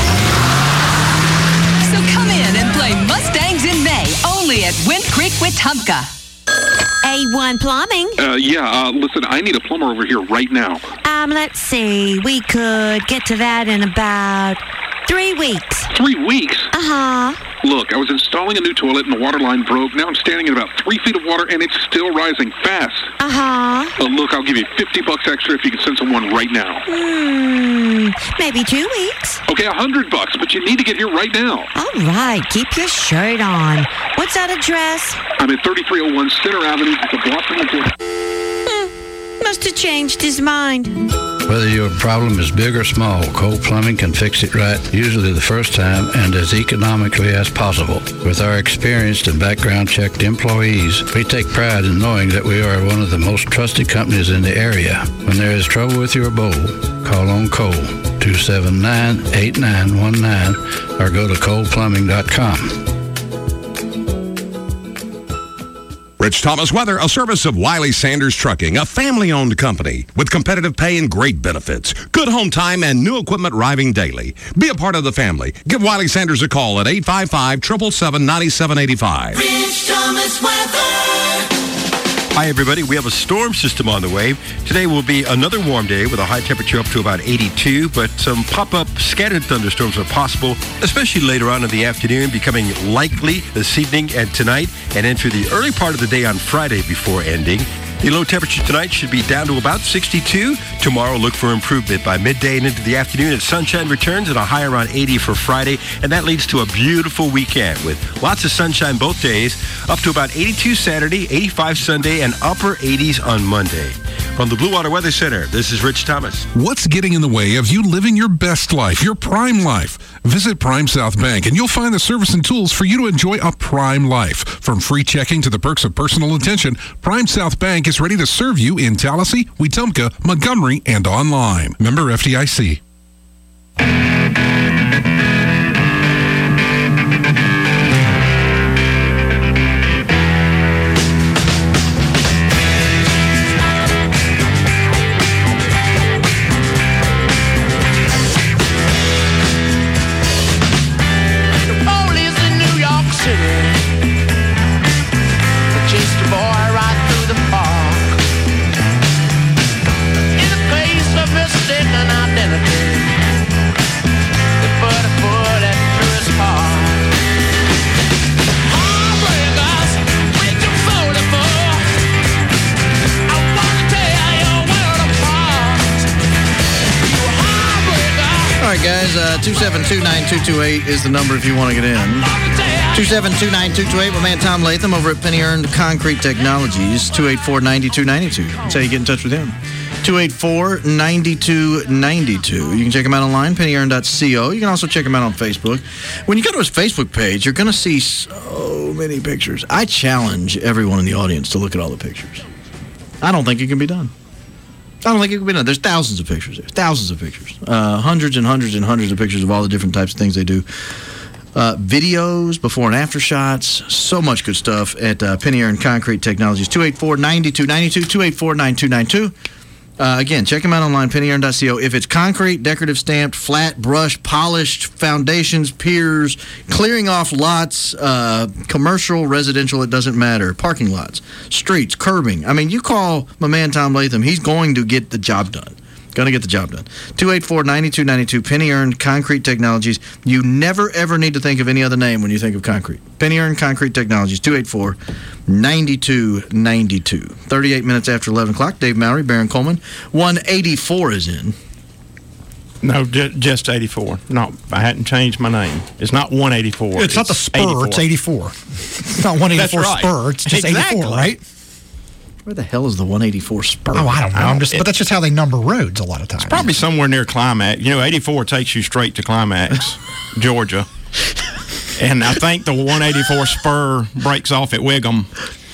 So come in and play Mustangs in May, only at Wind Creek Wetumpka. A one Plumbing. Uh, yeah, uh, listen, I need a plumber over here right now. Um, let's see. We could get to that in about three weeks. Three weeks? Uh-huh. Look, I was installing a new toilet and the water line broke. Now I'm standing in about three feet of water and it's still rising fast. Uh-huh. Uh, look, I'll give you fifty bucks extra if you can send someone right now. Hmm, maybe two weeks. Okay, a hundred bucks, but you need to get here right now. All right, keep your shirt on. What's that address? I'm at thirty-three oh one Center Avenue, just a block from the door. Hmm, must have changed his mind. Whether your problem is big or small, Cole Plumbing can fix it right, usually the first time and as economically as possible. With our experienced and background-checked employees, we take pride in knowing that we are one of the most trusted companies in the area. When there is trouble with your bowl, call on Cole, two seven nine, eight nine one nine, or go to cole plumbing dot com. Rich Thomas Weather, a service of Wiley Sanders Trucking, a family-owned company with competitive pay and great benefits. Good home time and new equipment arriving daily. Be a part of the family. Give Wiley Sanders a call at eight five five, seven seven seven, nine seven eight five. Rich Thomas Weather. Hi, everybody. We have a storm system on the way. Today will be another warm day with a high temperature up to about eighty-two, but some pop-up scattered thunderstorms are possible, especially later on in the afternoon, becoming likely this evening and tonight, and into the early part of the day on Friday before ending. The low temperature tonight should be down to about sixty-two. Tomorrow, look for improvement by midday and into the afternoon as sunshine returns and a high around eighty for Friday. And that leads to a beautiful weekend with lots of sunshine both days, up to about eighty-two Saturday, eighty-five Sunday, and upper eighties on Monday. From the Blue Water Weather Center, this is Rich Thomas. What's getting in the way of you living your best life, your prime life? Visit Prime South Bank and you'll find the service and tools for you to enjoy a prime life. From free checking to the perks of personal attention, Prime South Bank is ready to serve you in Tallahassee, Wetumpka, Montgomery, and online. Member F D I C. Oh, guys. Uh, two seven two, nine two two eight is the number if you want to get in. two seven two, nine two two eight. My man Tom Latham over at Penny Earned Concrete Technologies. two eight four, nine two nine two. That's how you get in touch with him. two eight four, nine two nine two. You can check him out online, penny earned dot co. You can also check him out on Facebook. When you go to his Facebook page, you're going to see so many pictures. I challenge everyone in the audience to look at all the pictures. I don't think it can be done. I don't think it can be done. There's thousands of pictures there. Thousands of pictures. Uh, hundreds and hundreds and hundreds of pictures of all the different types of things they do. Uh, videos, before and after shots. So much good stuff at uh, Penny Earned Concrete Technologies. two eight four, nine two nine two, two eight four, nine two nine two. Uh, again, check them out online, penny earned dot co. If it's concrete, decorative stamped, flat, brushed, polished, foundations, piers, clearing off lots, uh, commercial, residential, it doesn't matter. Parking lots, streets, curbing. I mean, you call my man Tom Latham, he's going to get the job done. Going to get the job done. two eight four, nine two nine two, Penny Earned Concrete Technologies. You never, ever need to think of any other name when you think of concrete. Penny Earned Concrete Technologies, two eight four, nine two nine two. thirty-eight minutes after eleven o'clock, Dave Mowry, Baron Coleman. one eighty-four is in. No, ju- just eighty-four. No, I hadn't changed my name. It's not one eighty-four. It's, it's not the Spur, eighty-four. It's eighty-four. It's not one eighty-four That's right. Spur, it's just Exactly. eighty-four, right? Where the hell is the one eighty-four Spur? Oh, I don't know. I'm just, It- but that's just how they number roads a lot of times. Probably somewhere near Climax. You know, eighty-four takes you straight to Climax, Georgia. And I think the one eighty-four Spur breaks off at Wiggum.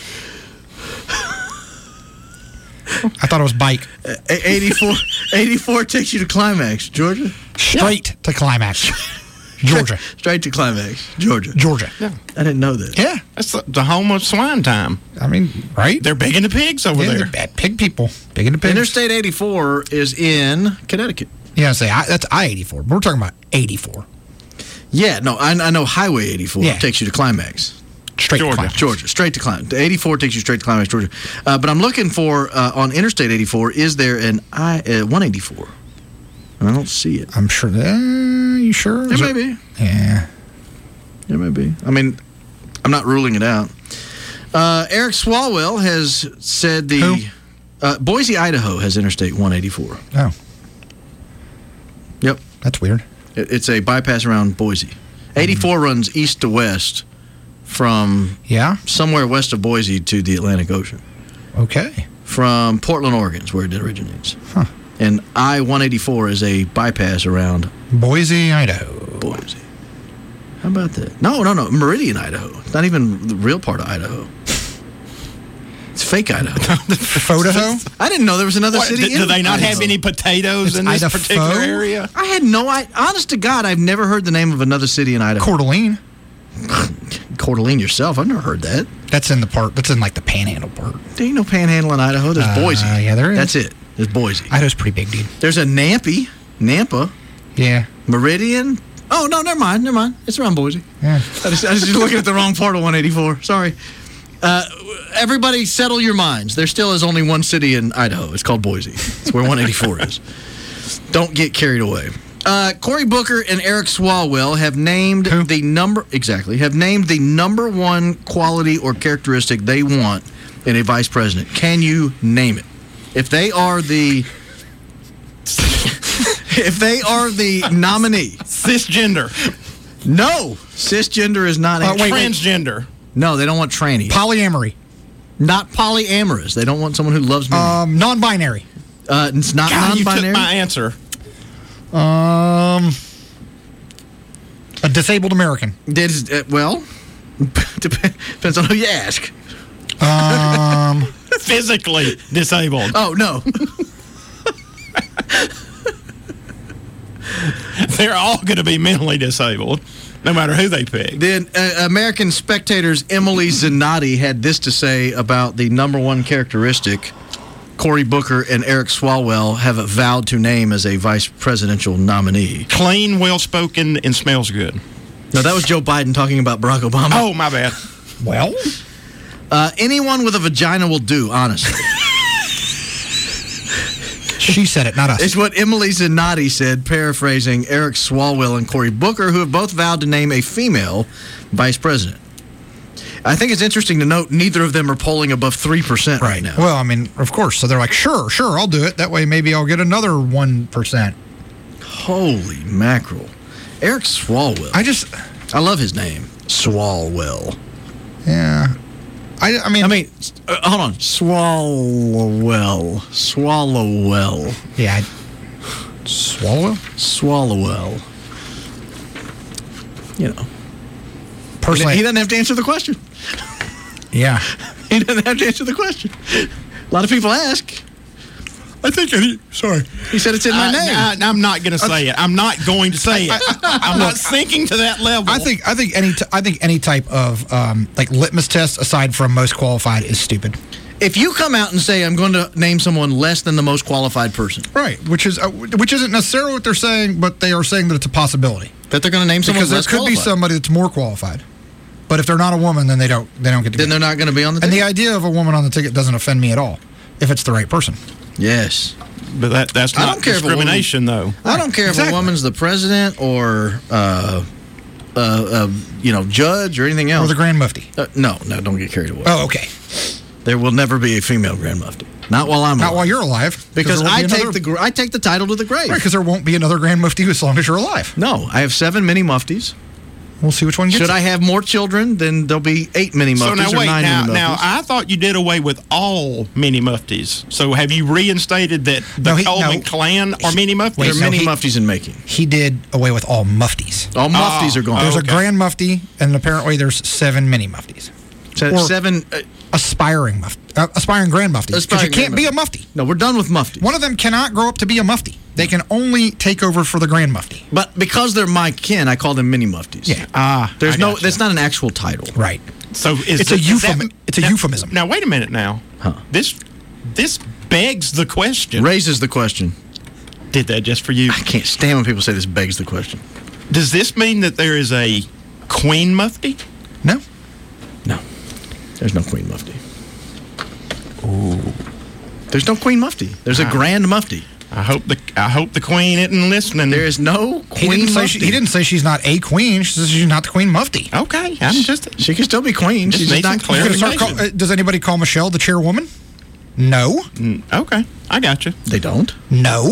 I thought it was bike. Uh, eighty-four, eighty-four takes you to Climax, Georgia? Straight to Climax, Georgia. Straight to Climax, Georgia. Georgia. Yeah. I didn't know that. Yeah. That's the, the home of swine time. I mean, right? They're big into pigs over Yeah, there. they're bad pig people. Big into pigs. Interstate eighty-four is in Connecticut. Yeah, I say I, that's I eighty-four. We're talking about eighty-four. Yeah, no, I, I know Highway eighty-four Yeah. takes you to Climax. Straight Georgia. to Climax. Georgia, straight to Climax. eighty-four takes you straight to Climax, Georgia. Uh, but I'm looking for, uh, on Interstate eighty-four, is there an I, uh, one eighty-four? I don't see it. I'm sure. Uh, you sure? There Is may it- be. Yeah. There may be. I mean, I'm not ruling it out. Uh, Eric Swalwell has said the... Who? Uh, Boise, Idaho has Interstate one eighty-four. Oh, Yep. that's weird. It, it's a bypass around Boise. eighty-four Mm-hmm. runs east to west from Yeah. somewhere west of Boise to the Atlantic Ocean. Okay. From Portland, Oregon is where it originates. Huh. And I one eighty-four is a bypass around Boise, Idaho. Boise. How about that? No, no, no. Meridian, Idaho. It's not even the real part of Idaho. It's fake Idaho. Photo? I didn't know there was another What, city do, in do they not Idaho. have any potatoes It's in this Idaho? particular area? I had no I honest to God, I've never heard the name of another city in Idaho. Coeur d'Alene. Coeur d'Alene yourself. I've never heard that. That's in the part. That's in like the Panhandle part. There ain't no Panhandle in Idaho. There's Uh, Boise. yeah, there is. That's it. There's Boise. Idaho's pretty big, dude. There's a Nampa. Nampa. Yeah. Meridian. Oh, no, never mind. Never mind. It's around Boise. Yeah. I just, I was just looking at the wrong part of one eighty-four. Sorry. Uh, everybody settle your minds. There still is only one city in Idaho. It's called Boise. It's where one eighty-four is. Don't get carried away. Uh, Cory Booker and Eric Swalwell have named Who? the number exactly have named the number one quality or characteristic they want in a vice president. Can you name it? If they are the if they are the nominee, Cisgender. no, cisgender is not a Uh, wait, wait. Transgender. no. They don't want tranny. Polyamory. Not polyamorous. They don't want someone who loves me. Um, non-binary. Uh, it's not God, you took non-binary. my answer. Um, a disabled American. Did, uh, well, dep- depends on who you ask. Um, Physically disabled. Oh no, They're all going to be mentally disabled, no matter who they pick. then uh, American Spectator's Emily Zanotti had this to say about the number one characteristic Cory Booker and Eric Swalwell have vowed to name as a vice presidential nominee. Clean, well-spoken, and smells good. No, that was Joe Biden talking about Barack Obama. Oh, my bad. well, Uh, anyone with a vagina will do, honestly. she said it, not us. It's what Emily Zanotti said, paraphrasing Eric Swalwell and Cory Booker, who have both vowed to name a female vice president. I think it's interesting to note neither of them are polling above three percent right now. Well, I mean, of course. So they're like, sure, sure, I'll do it. That way maybe I'll get another one percent. Holy mackerel. Eric Swalwell. I just... I love his name. Swalwell. Yeah. I, I mean... I mean, uh, hold on. Swalwell. Swallowwell. Yeah. I, Swalwell? Swallowwell. You know. Personally... He doesn't have to answer the question. Yeah. He doesn't have to answer the question. A lot of people ask. I think he, sorry. He said it's in my I, name. I, I'm not going to say it. I'm not going to say it. I'm not sinking to that level. I think I think any t- I think any type of um, like litmus test aside from most qualified is stupid. If you come out and say I'm going to name someone less than the most qualified person, right? Which is uh, which isn't necessarily what they're saying, but they are saying that it's a possibility that they're going to name someone because there less could be qualified. somebody that's more qualified. But if they're not a woman, then they don't they don't get to. Then go. they're not going to be on the and ticket. the idea of a woman on the ticket doesn't offend me at all if it's the right person. Yes. But that that's I not don't care if a discrimination, woman- though. I don't care Exactly. if a woman's the president or uh, uh, uh, you know, judge or anything else. Or the Grand Mufti. Uh, no, no, don't get carried away. Oh, okay. There will never be a female Grand Mufti. Not while I'm Not alive. while you're alive. Because there won't I be take another- the gr- I take the title to the grave. Right, because there won't be another Grand Mufti as long as you're alive. No, I have seven mini muftis. We'll see which one gets Should it. I have more children, then there'll be eight mini So muftis now or wait, nine now, mini now muftis. I thought you did away with all mini muftis. So have you reinstated that the No, he- Coleman no. clan are mini muftis? There are no, mini he- muftis in making. He did away with all muftis. All muftis Oh, are gone. There's okay. a Grand Mufti, and apparently there's seven mini muftis. Se- or- seven. Uh, Aspiring mufti. Uh, aspiring Grand Muftis. Because Aspiring you can't Grand be a Mufti. no, we're done with muftis. One of them cannot grow up to be a Mufti. They can only take over for the Grand Mufti. But because they're my kin, I call them mini muftis. Yeah. Ah, There's I no. gotcha. That's not an actual title. Right. So is It's the- a is euphem- that- it's a now- euphemism. Now wait a minute. Now Huh. this this begs the question. Raises the question. Did that just for you? I can't stand when people say this begs the question. Does this mean that there is a Queen Mufti? No. No, there's no Queen Mufti. Ooh. There's no Queen Mufti. There's a Ah. Grand Mufti. I hope the I hope the Queen isn't listening. There is no He Queen didn't, say Mufti. she, he didn't say she's not a queen. She says she's not the Queen Mufti. Okay, I'm just. She can still be queen. Just She's need just some not You gonna start clarification. call- uh, does anybody call Michelle the chairwoman? No. Mm, okay, I got you. They don't. No.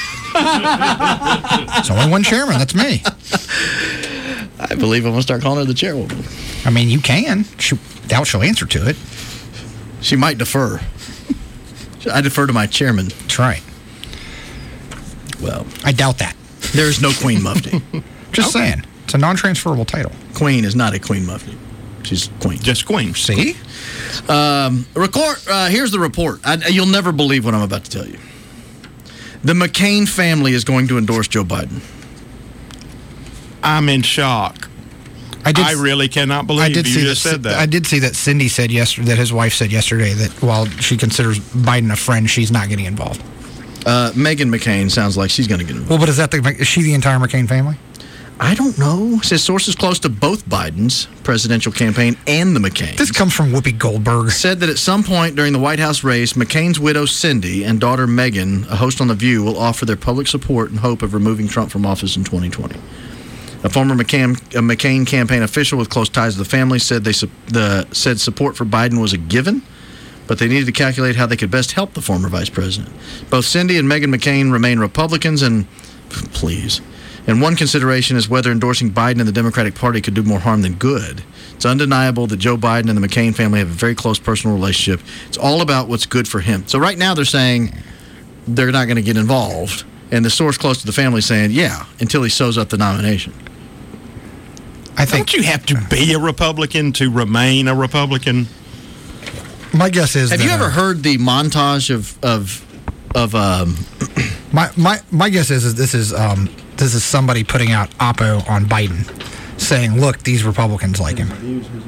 There's only one chairman. That's me. I believe I'm gonna start calling her the chairwoman. I mean, you can. She, doubt she'll answer to it. She might defer. I defer to my chairman. That's right. Well, I doubt that. there is no Queen Mufti. Just saying. It's a non-transferable title. Queen is not a Queen Mufti. She's Queen. Just Queen. See? Um, record. Uh, here's the report. I, you'll never believe what I'm about to tell you. The McCain family is going to endorse Joe Biden. I'm in shock. I did. I really cannot believe I did you see just that, said that. I did see that Cindy said yesterday, that his wife said yesterday, that while she considers Biden a friend, she's not getting involved. Uh, Meghan McCain sounds like she's going to get involved. Well, but is that the is she the entire McCain family? I don't know. Says sources close to both Biden's presidential campaign and the McCain. This comes from Whoopi Goldberg. Said that at some point during the White House race, McCain's widow Cindy and daughter Meghan, a host on The View, will offer their public support in hope of removing Trump from office in twenty twenty. A former McCain, a McCain campaign official with close ties to the family said they su- the said support for Biden was a given, but they needed to calculate how they could best help the former vice president. Both Cindy and Meghan McCain remain Republicans, and please. And one consideration is whether endorsing Biden and the Democratic Party could do more harm than good. It's undeniable that Joe Biden and the McCain family have a very close personal relationship. It's all about what's good for him. So right now they're saying they're not going to get involved. And the source close to the family is saying, yeah, until he sews up the nomination. I think. Don't you have to be a Republican to remain a Republican? My guess is. Have that, you ever uh, heard the montage of of of um, My my my guess is, is this is um this is somebody putting out oppo on Biden, saying, "Look, these Republicans like him."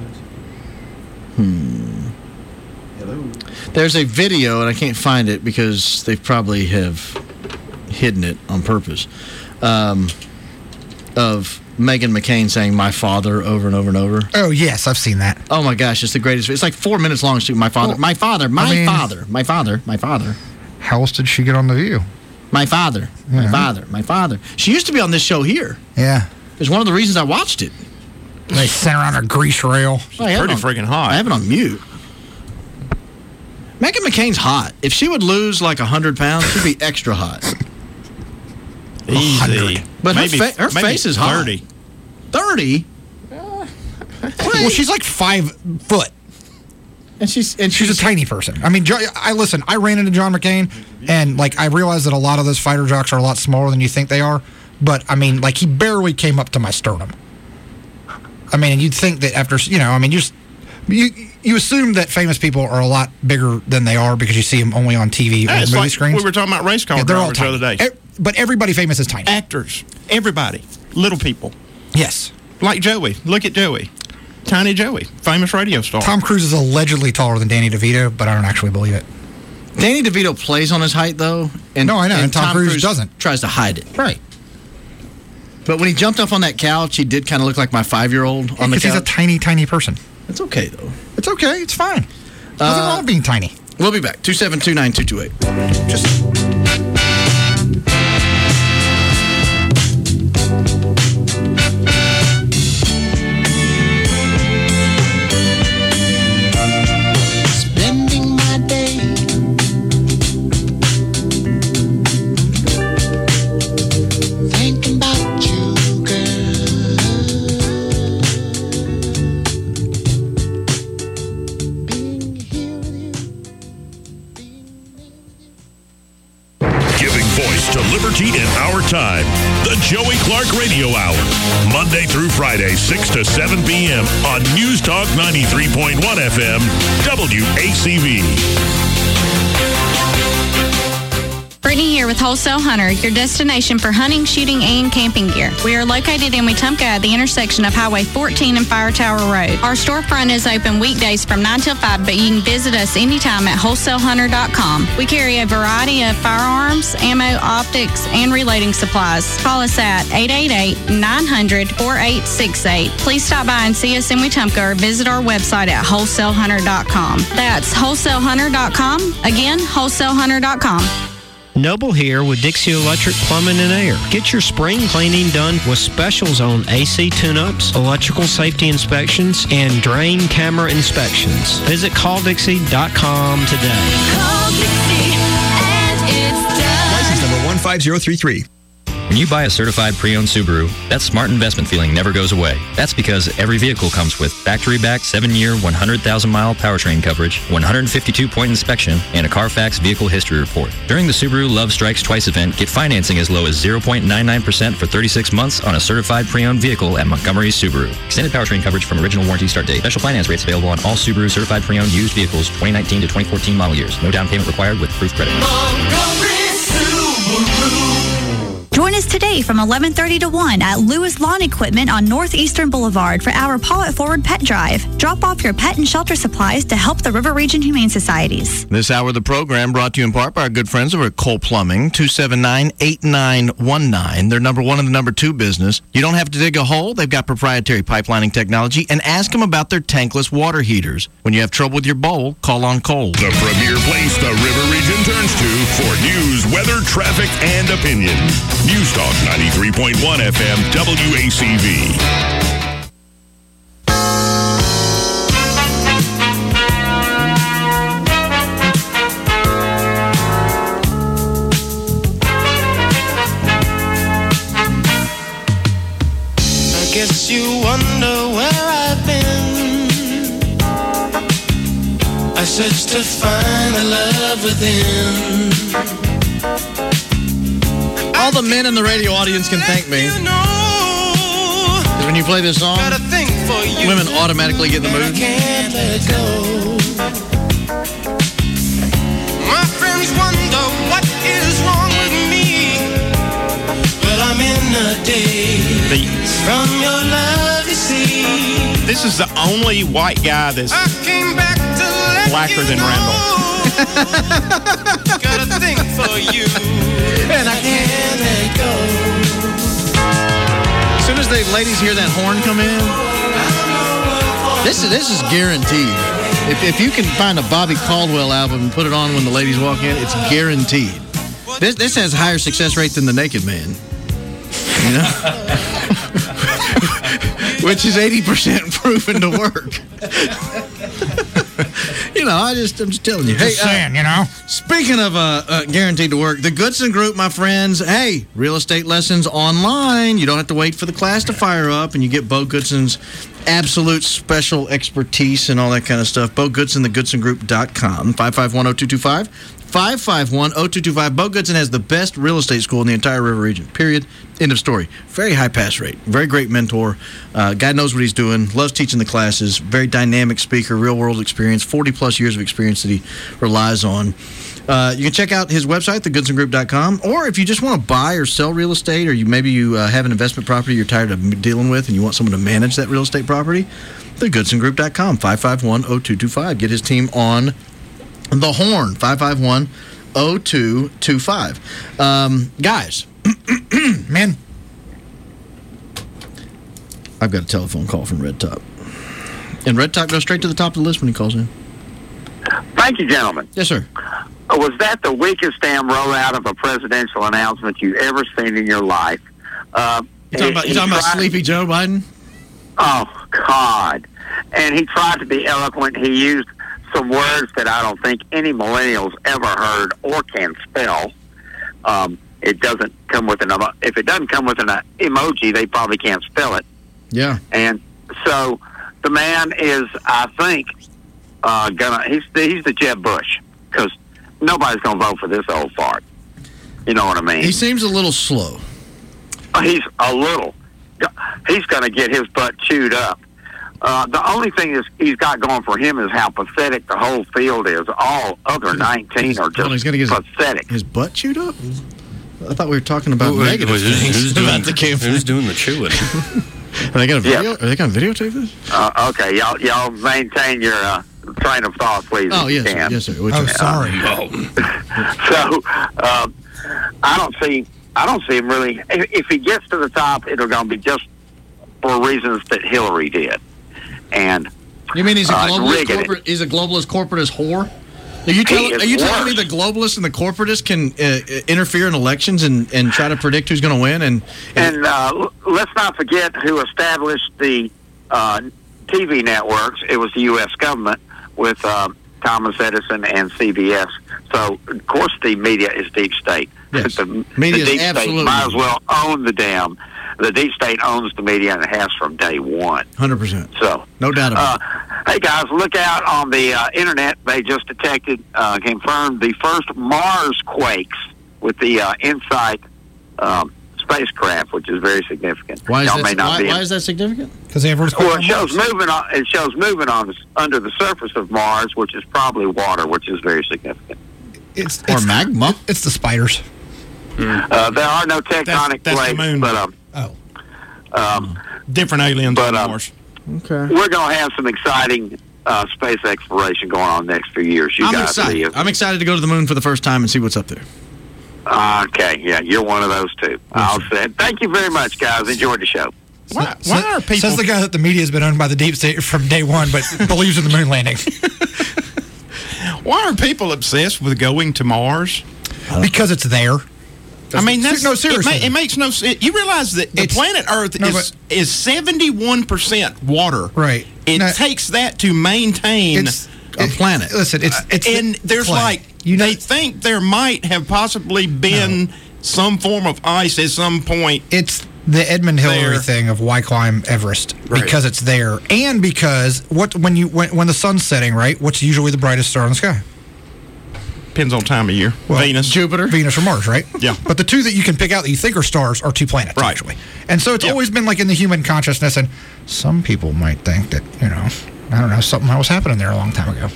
Hmm. There's a video, and I can't find it because they probably have hidden it on purpose, um, of Meghan McCain saying "my father" over and over and over. Oh yes, I've seen that. Oh my gosh, it's the greatest. It's like four minutes long. My father, Well, my father, my I mean- father, my father, my father, How else did she get on The View? my father, my Yeah. father, my father. She used to be on this show here. Yeah, It's one of the reasons I watched it. they sent her on a grease rail. I have Pretty it on- freaking hot. I have it on mute. Meghan McCain's hot. If she would lose like one hundred pounds, she'd be extra hot. Easy. But Maybe- her, fa- her maybe face is hot. thirty. thirty? Well, she's like five foot. And she's and she's, she's a tiny person. I mean, Jo- I listen. I ran into John McCain, and like I realized that a lot of those fighter jocks are a lot smaller than you think they are. But I mean, like he barely came up to my sternum. I mean, and you'd think that after you know, I mean, you just you you assume that famous people are a lot bigger than they are because you see them only on T V Yeah, or it's movie like screens. we were talking about race car Yeah, they're all drivers the tiny. other day. E- but everybody famous is tiny. Actors, everybody, little people. Yes. Like Joey. Look at Joey. Tiny Joey, famous radio star. Tom Cruise is allegedly taller than Danny DeVito, but I don't actually believe it. Danny DeVito plays on his height, though. And, No, I know, and Tom Cruise doesn't. Tries to hide it. Right. But when he jumped up on that couch, he did kind of look like my five-year-old on the Because he's a couch. tiny, tiny person. It's okay, though. It's okay. It's fine. Nothing Uh, wrong with being tiny. We'll be back. two seven two, nine two two eight. Just... Spending my day thinking about you, Giving voice to liberty in our time. The Joey Clark Radio Hour. Monday through Friday, six to seven p.m. on News Talk ninety-three point one F M, W A C V. Brittany here with Wholesale Hunter, your destination for hunting, shooting, and camping gear. We are located in Wetumpka at the intersection of Highway fourteen and Fire Tower Road. Our storefront is open weekdays from nine till five, but you can visit us anytime at wholesale hunter dot com. We carry a variety of firearms, ammo, optics, and reloading supplies. Call us at eight eight eight, nine hundred, four eight six eight. Please stop by and see us in Wetumpka or visit our website at wholesale hunter dot com. That's wholesale hunter dot com. Again, wholesale hunter dot com. Noble here with Dixie Electric Plumbing and Air. Get your spring cleaning done with specials on A C tune-ups, electrical safety inspections, and drain camera inspections. Visit call dixie dot com today. License number one five zero three three. When you buy a certified pre-owned Subaru, that smart investment feeling never goes away. That's because every vehicle comes with factory-backed seven-year, one hundred thousand mile powertrain coverage, one hundred fifty-two point inspection, and a Carfax vehicle history report. During the Subaru Love Strikes Twice event, get financing as low as zero point nine nine percent for thirty-six months on a certified pre-owned vehicle at Montgomery Subaru. Extended powertrain coverage from original warranty start date. Special finance rates available on all Subaru certified pre-owned used vehicles twenty nineteen to twenty fourteen model years. No down payment required with proof credit. Join us today from eleven thirty to one at Lewis Lawn Equipment on Northeastern Boulevard for our Paw It Forward Pet Drive. Drop off your pet and shelter supplies to help the River Region Humane Societies. This hour of the program brought to you in part by our good friends over at Cole Plumbing, two seven nine, eight nine one nine. They're number one in the number two business. You don't have to dig a hole. They've got proprietary pipelining technology. And ask them about their tankless water heaters. When you have trouble with your bowl, call on Cole. The premier place the River Region turns to for news, weather, traffic, and opinion. News Talk ninety-three point one F M, W A C V. I guess you wonder where I've been. I searched to find the love within. All the men in the radio audience can thank me. Because when you play this song, women automatically get in the mood. Can't let go. My friends wonder what is wrong with me. Well, I'm in a daze from your love, you see. This is the only white guy that's I came back to let blacker you than know. Randall. Got a thing for you, and I can't let go. As soon as the ladies hear that horn come in, this is this is guaranteed. If, if you can find a Bobby Caldwell album and put it on when the ladies walk in, it's guaranteed. This this has higher success rate than The Naked Man. You know? Which is eighty percent proven to work. You know, I just, I'm just telling you. Just hey, saying, uh, you know. Speaking of uh, uh, guaranteed to work, the Goodson Group, my friends, hey, real estate lessons online. You don't have to wait for the class to fire up, and you get Bo Goodson's absolute special expertise and all that kind of stuff. Bo Goodson, the goodson group dot com, five five one, oh two two five. five five one, oh two two five. Bo Goodson has the best real estate school in the entire River region. Period. End of story. Very high pass rate. Very great mentor. Uh, guy knows what he's doing. Loves teaching the classes. Very dynamic speaker. Real world experience. forty plus years of experience that he relies on. Uh, you can check out his website, the goodson group dot com, or if you just want to buy or sell real estate, or you maybe you uh, have an investment property you're tired of dealing with and you want someone to manage that real estate property, the goodson group dot com, five five one, oh two two five. Get his team on the horn, five five one, oh two two five. Um, guys, man, I've got a telephone call from Red Top. And Red Top goes straight to the top of the list when he calls in. Thank you, gentlemen. Yes, sir. Was that the weakest damn rollout of a presidential announcement you've ever seen in your life? Uh, You talking about, you talking about Sleepy Joe Biden? Oh, God. And he tried to be eloquent. He used some words that I don't think any millennials ever heard or can spell. Um, it doesn't come with an emo- if it doesn't come with an uh, emoji, they probably can't spell it. Yeah. And so the man is, I think, uh, gonna he's the, he's the Jeb Bush, because nobody's gonna vote for this old fart. You know what I mean? He seems a little slow. He's a little. He's going to get his butt chewed up. Uh, the only thing is he's got going for him is how pathetic the whole field is. All other nineteen are just he's gonna get pathetic. His butt chewed up? I thought we were talking about Wait, negative wait, who's- things who's doing- about the campaign. who's doing the chewing? Are they going to video? Are they going to videotape this? Uh, okay, y'all, y'all maintain your uh, train of thought, please. Oh, if you yes, sir. can. Yes, sir. Which Uh, is- sorry. so um, I don't see. I don't see him really. If, if he gets to the top, it'll going to be just for reasons that Hillary did. And You mean he's a uh, globalist rigging it. corporate? He's a globalist corporatist whore? Are you, tell, He is are you telling me worse. the globalists and the corporatists can uh, interfere in elections and, and try to predict who's going to win? And, And uh, l- let's not forget who established the uh, T V networks. It was the U S government with uh, Thomas Edison and C B S. So, of course, the media is deep state. Yes. the, Media the is deep absolutely- state might as well own the damn. The deep state owns the media and it has from day one. one hundred percent. So, No doubt about uh, hey guys, look out on the uh, internet. They just detected, uh, confirmed the first Mars quakes with the uh, InSight um, spacecraft, which is very significant. it. Why is, Y'all that, may not why, be why is that significant? Because they have well, it shows movement. On, it shows movement on under the surface of Mars, which is probably water, which is very significant. It's, or magma. It's the spiders. Uh, there are no tectonic that's the plates, moon. but um, oh, um, different aliens but, on um, Mars. Okay. we're going to have some exciting uh, space exploration going on next few years. You I'm guys excited. see. I'm excited to go to the moon for the first time and see what's up there. Uh, okay, yeah, you're one of those two. I'll say. Thank you very much, guys. Enjoyed the show. Why, why are people? Says the guy that the media has been owned by the deep state from day one, but believes in the moon landing. Why are people obsessed with going to Mars? Because it's there. I mean, that's, no, seriously. It, ma- it makes no sense. You realize that the It's- planet Earth No, is is seventy-one percent water. Right. It No, takes that to maintain It's- a planet. Listen, it's it's and there's clay. like You know- they think there might have possibly been some form of ice at some point. It's the Edmund Hillary There. thing of why climb Everest Right. because it's there, and because what when you when, when the sun's setting, right? What's usually the brightest star in the sky? Depends on time of year. Well, Venus, Jupiter, Venus, or Mars, right? Yeah. But the two that you can pick out that you think are stars are two planets, Right. actually. And so it's Yeah. always been like in the human consciousness, and some people might think that you know, I don't know, something was happening there a long time ago.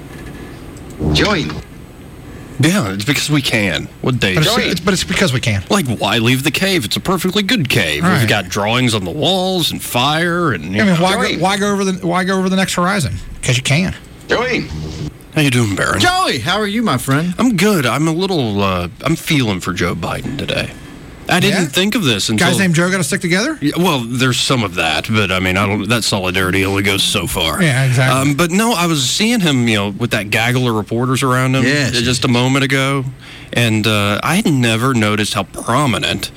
Joey. Yeah, it's because we can. What day? But it's, it's, but it's because we can. Like, why leave the cave? It's a perfectly good cave. Right. We've got drawings on the walls and fire and. You I mean, know. why go, why go over the why go over the next horizon? Because you can. Joey. How you doing, Baron? Joey, how are you, my friend? I'm good. I'm a little. Uh, I'm feeling for Joe Biden today. I didn't Yeah? think of this until. Guys named Joe got to stick together. Yeah, well, there's some of that, but I mean, I don't. That solidarity only goes so far. Yeah, exactly. Um, but no, I was seeing him, you know, with that gaggle of reporters around him Yes. just a moment ago, and uh, I had never noticed how prominent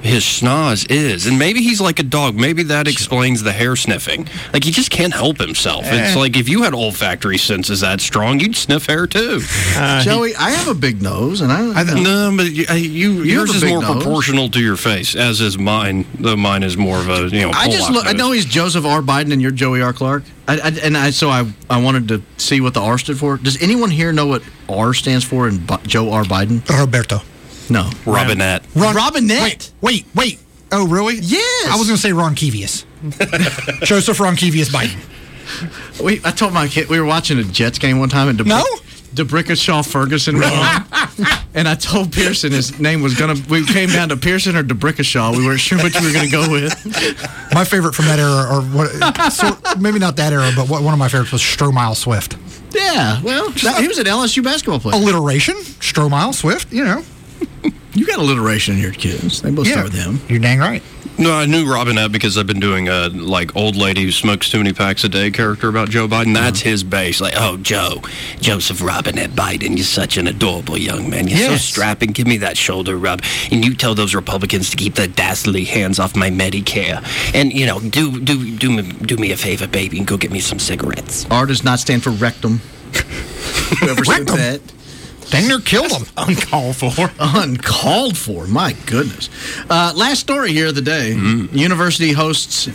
his schnoz is. And maybe he's like a dog. Maybe that explains the hair sniffing. Like, he just can't help himself. Eh. It's like if you had olfactory senses that strong, you'd sniff hair too. Uh, Joey, he, I have a big nose, and I, I no, but you, you, You yours have a is big more nose. proportional to your face, as is mine. Though mine is more of a you know. I just pull-out look. I nose. know he's Joseph R. Biden, and you're Joey R. Clark. I, I, and I, so I, I wanted to see what the R stood for. Does anyone here know what R stands for in Bi- Joe R. Biden? Roberto. No. Robinette. Ron, Robinette. Wait, wait, wait. Oh, really? Yes. I was going to say Ron Kevius. Joseph Ron Kevius Biden. We, I told my kid we were watching a Jets game one time, and DeBr- No? DeBrickashaw Ferguson was on. And I told Pearson his name was gonna. We came down to Pearson or DeBrickashaw. We weren't sure which we were gonna go with. My favorite from that era, or what? So, maybe not that era, but what, one of my favorites was Stromile Swift. Yeah, well, that, he was an L S U basketball player. Alliteration, Stromile Swift. You know, You got alliteration in your kids. They both Yeah. start with him. You're dang right. No, I knew Robinette because I've been doing a like old lady who smokes too many packs a day character about Joe Biden. That's his base. Like, oh, Joe, Joseph Robinette Biden, you're such an adorable young man. You're so Yes. strapping. Give me that shoulder rub. And you tell those Republicans to keep their dastardly hands off my Medicare. And, you know, do do do me, do me a favor, baby, and go get me some cigarettes. R does not stand for rectum. Whoever said Rectum? that. Dang near killed him. Uncalled for. Uncalled for. My goodness. Uh, last story here of the day. Mm-hmm. University hosts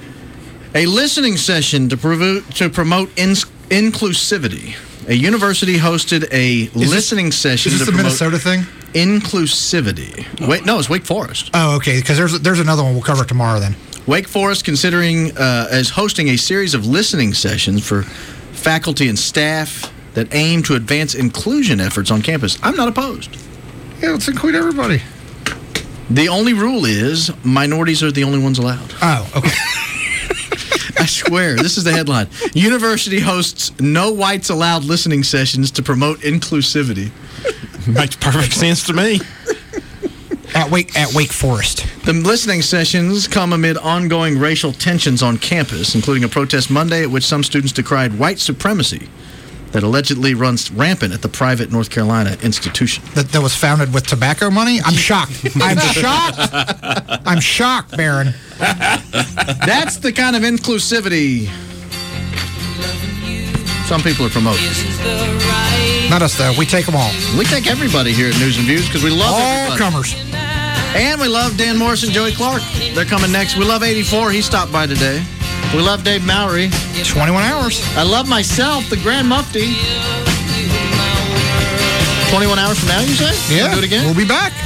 a listening session to, provo- to promote ins- inclusivity. A university hosted a this- listening session Is this to the promote Minnesota thing? inclusivity. Wait, no, it's Wake Forest. Oh, okay. Because there's there's another one we'll cover tomorrow. Then Wake Forest considering uh, as hosting a series of listening sessions for faculty and staff that aim to advance inclusion efforts on campus. I'm not opposed. yeah, let's include everybody. The only rule is minorities are the only ones allowed. Oh, okay. I swear, this is the headline. University hosts no whites allowed listening sessions to promote inclusivity. Makes perfect sense to me. At Wake at Wake Forest. The listening sessions come amid ongoing racial tensions on campus, including a protest Monday at which some students decried white supremacy that allegedly runs rampant at the private North Carolina institution. That, that was founded with tobacco money? I'm shocked. I'm shocked. I'm shocked, Baron. That's the kind of inclusivity some people are promoting. Not us, though. We take them all. We take everybody here at News and Views because we love All everybody. comers. And we love Dan Morris and Joey Clark. They're coming next. We love eighty-four. He stopped by today. We love Dave Mowry. twenty-one hours. I love myself, the Grand Mufti. twenty-one hours from now, you say? Yeah. Do it again? We'll be back.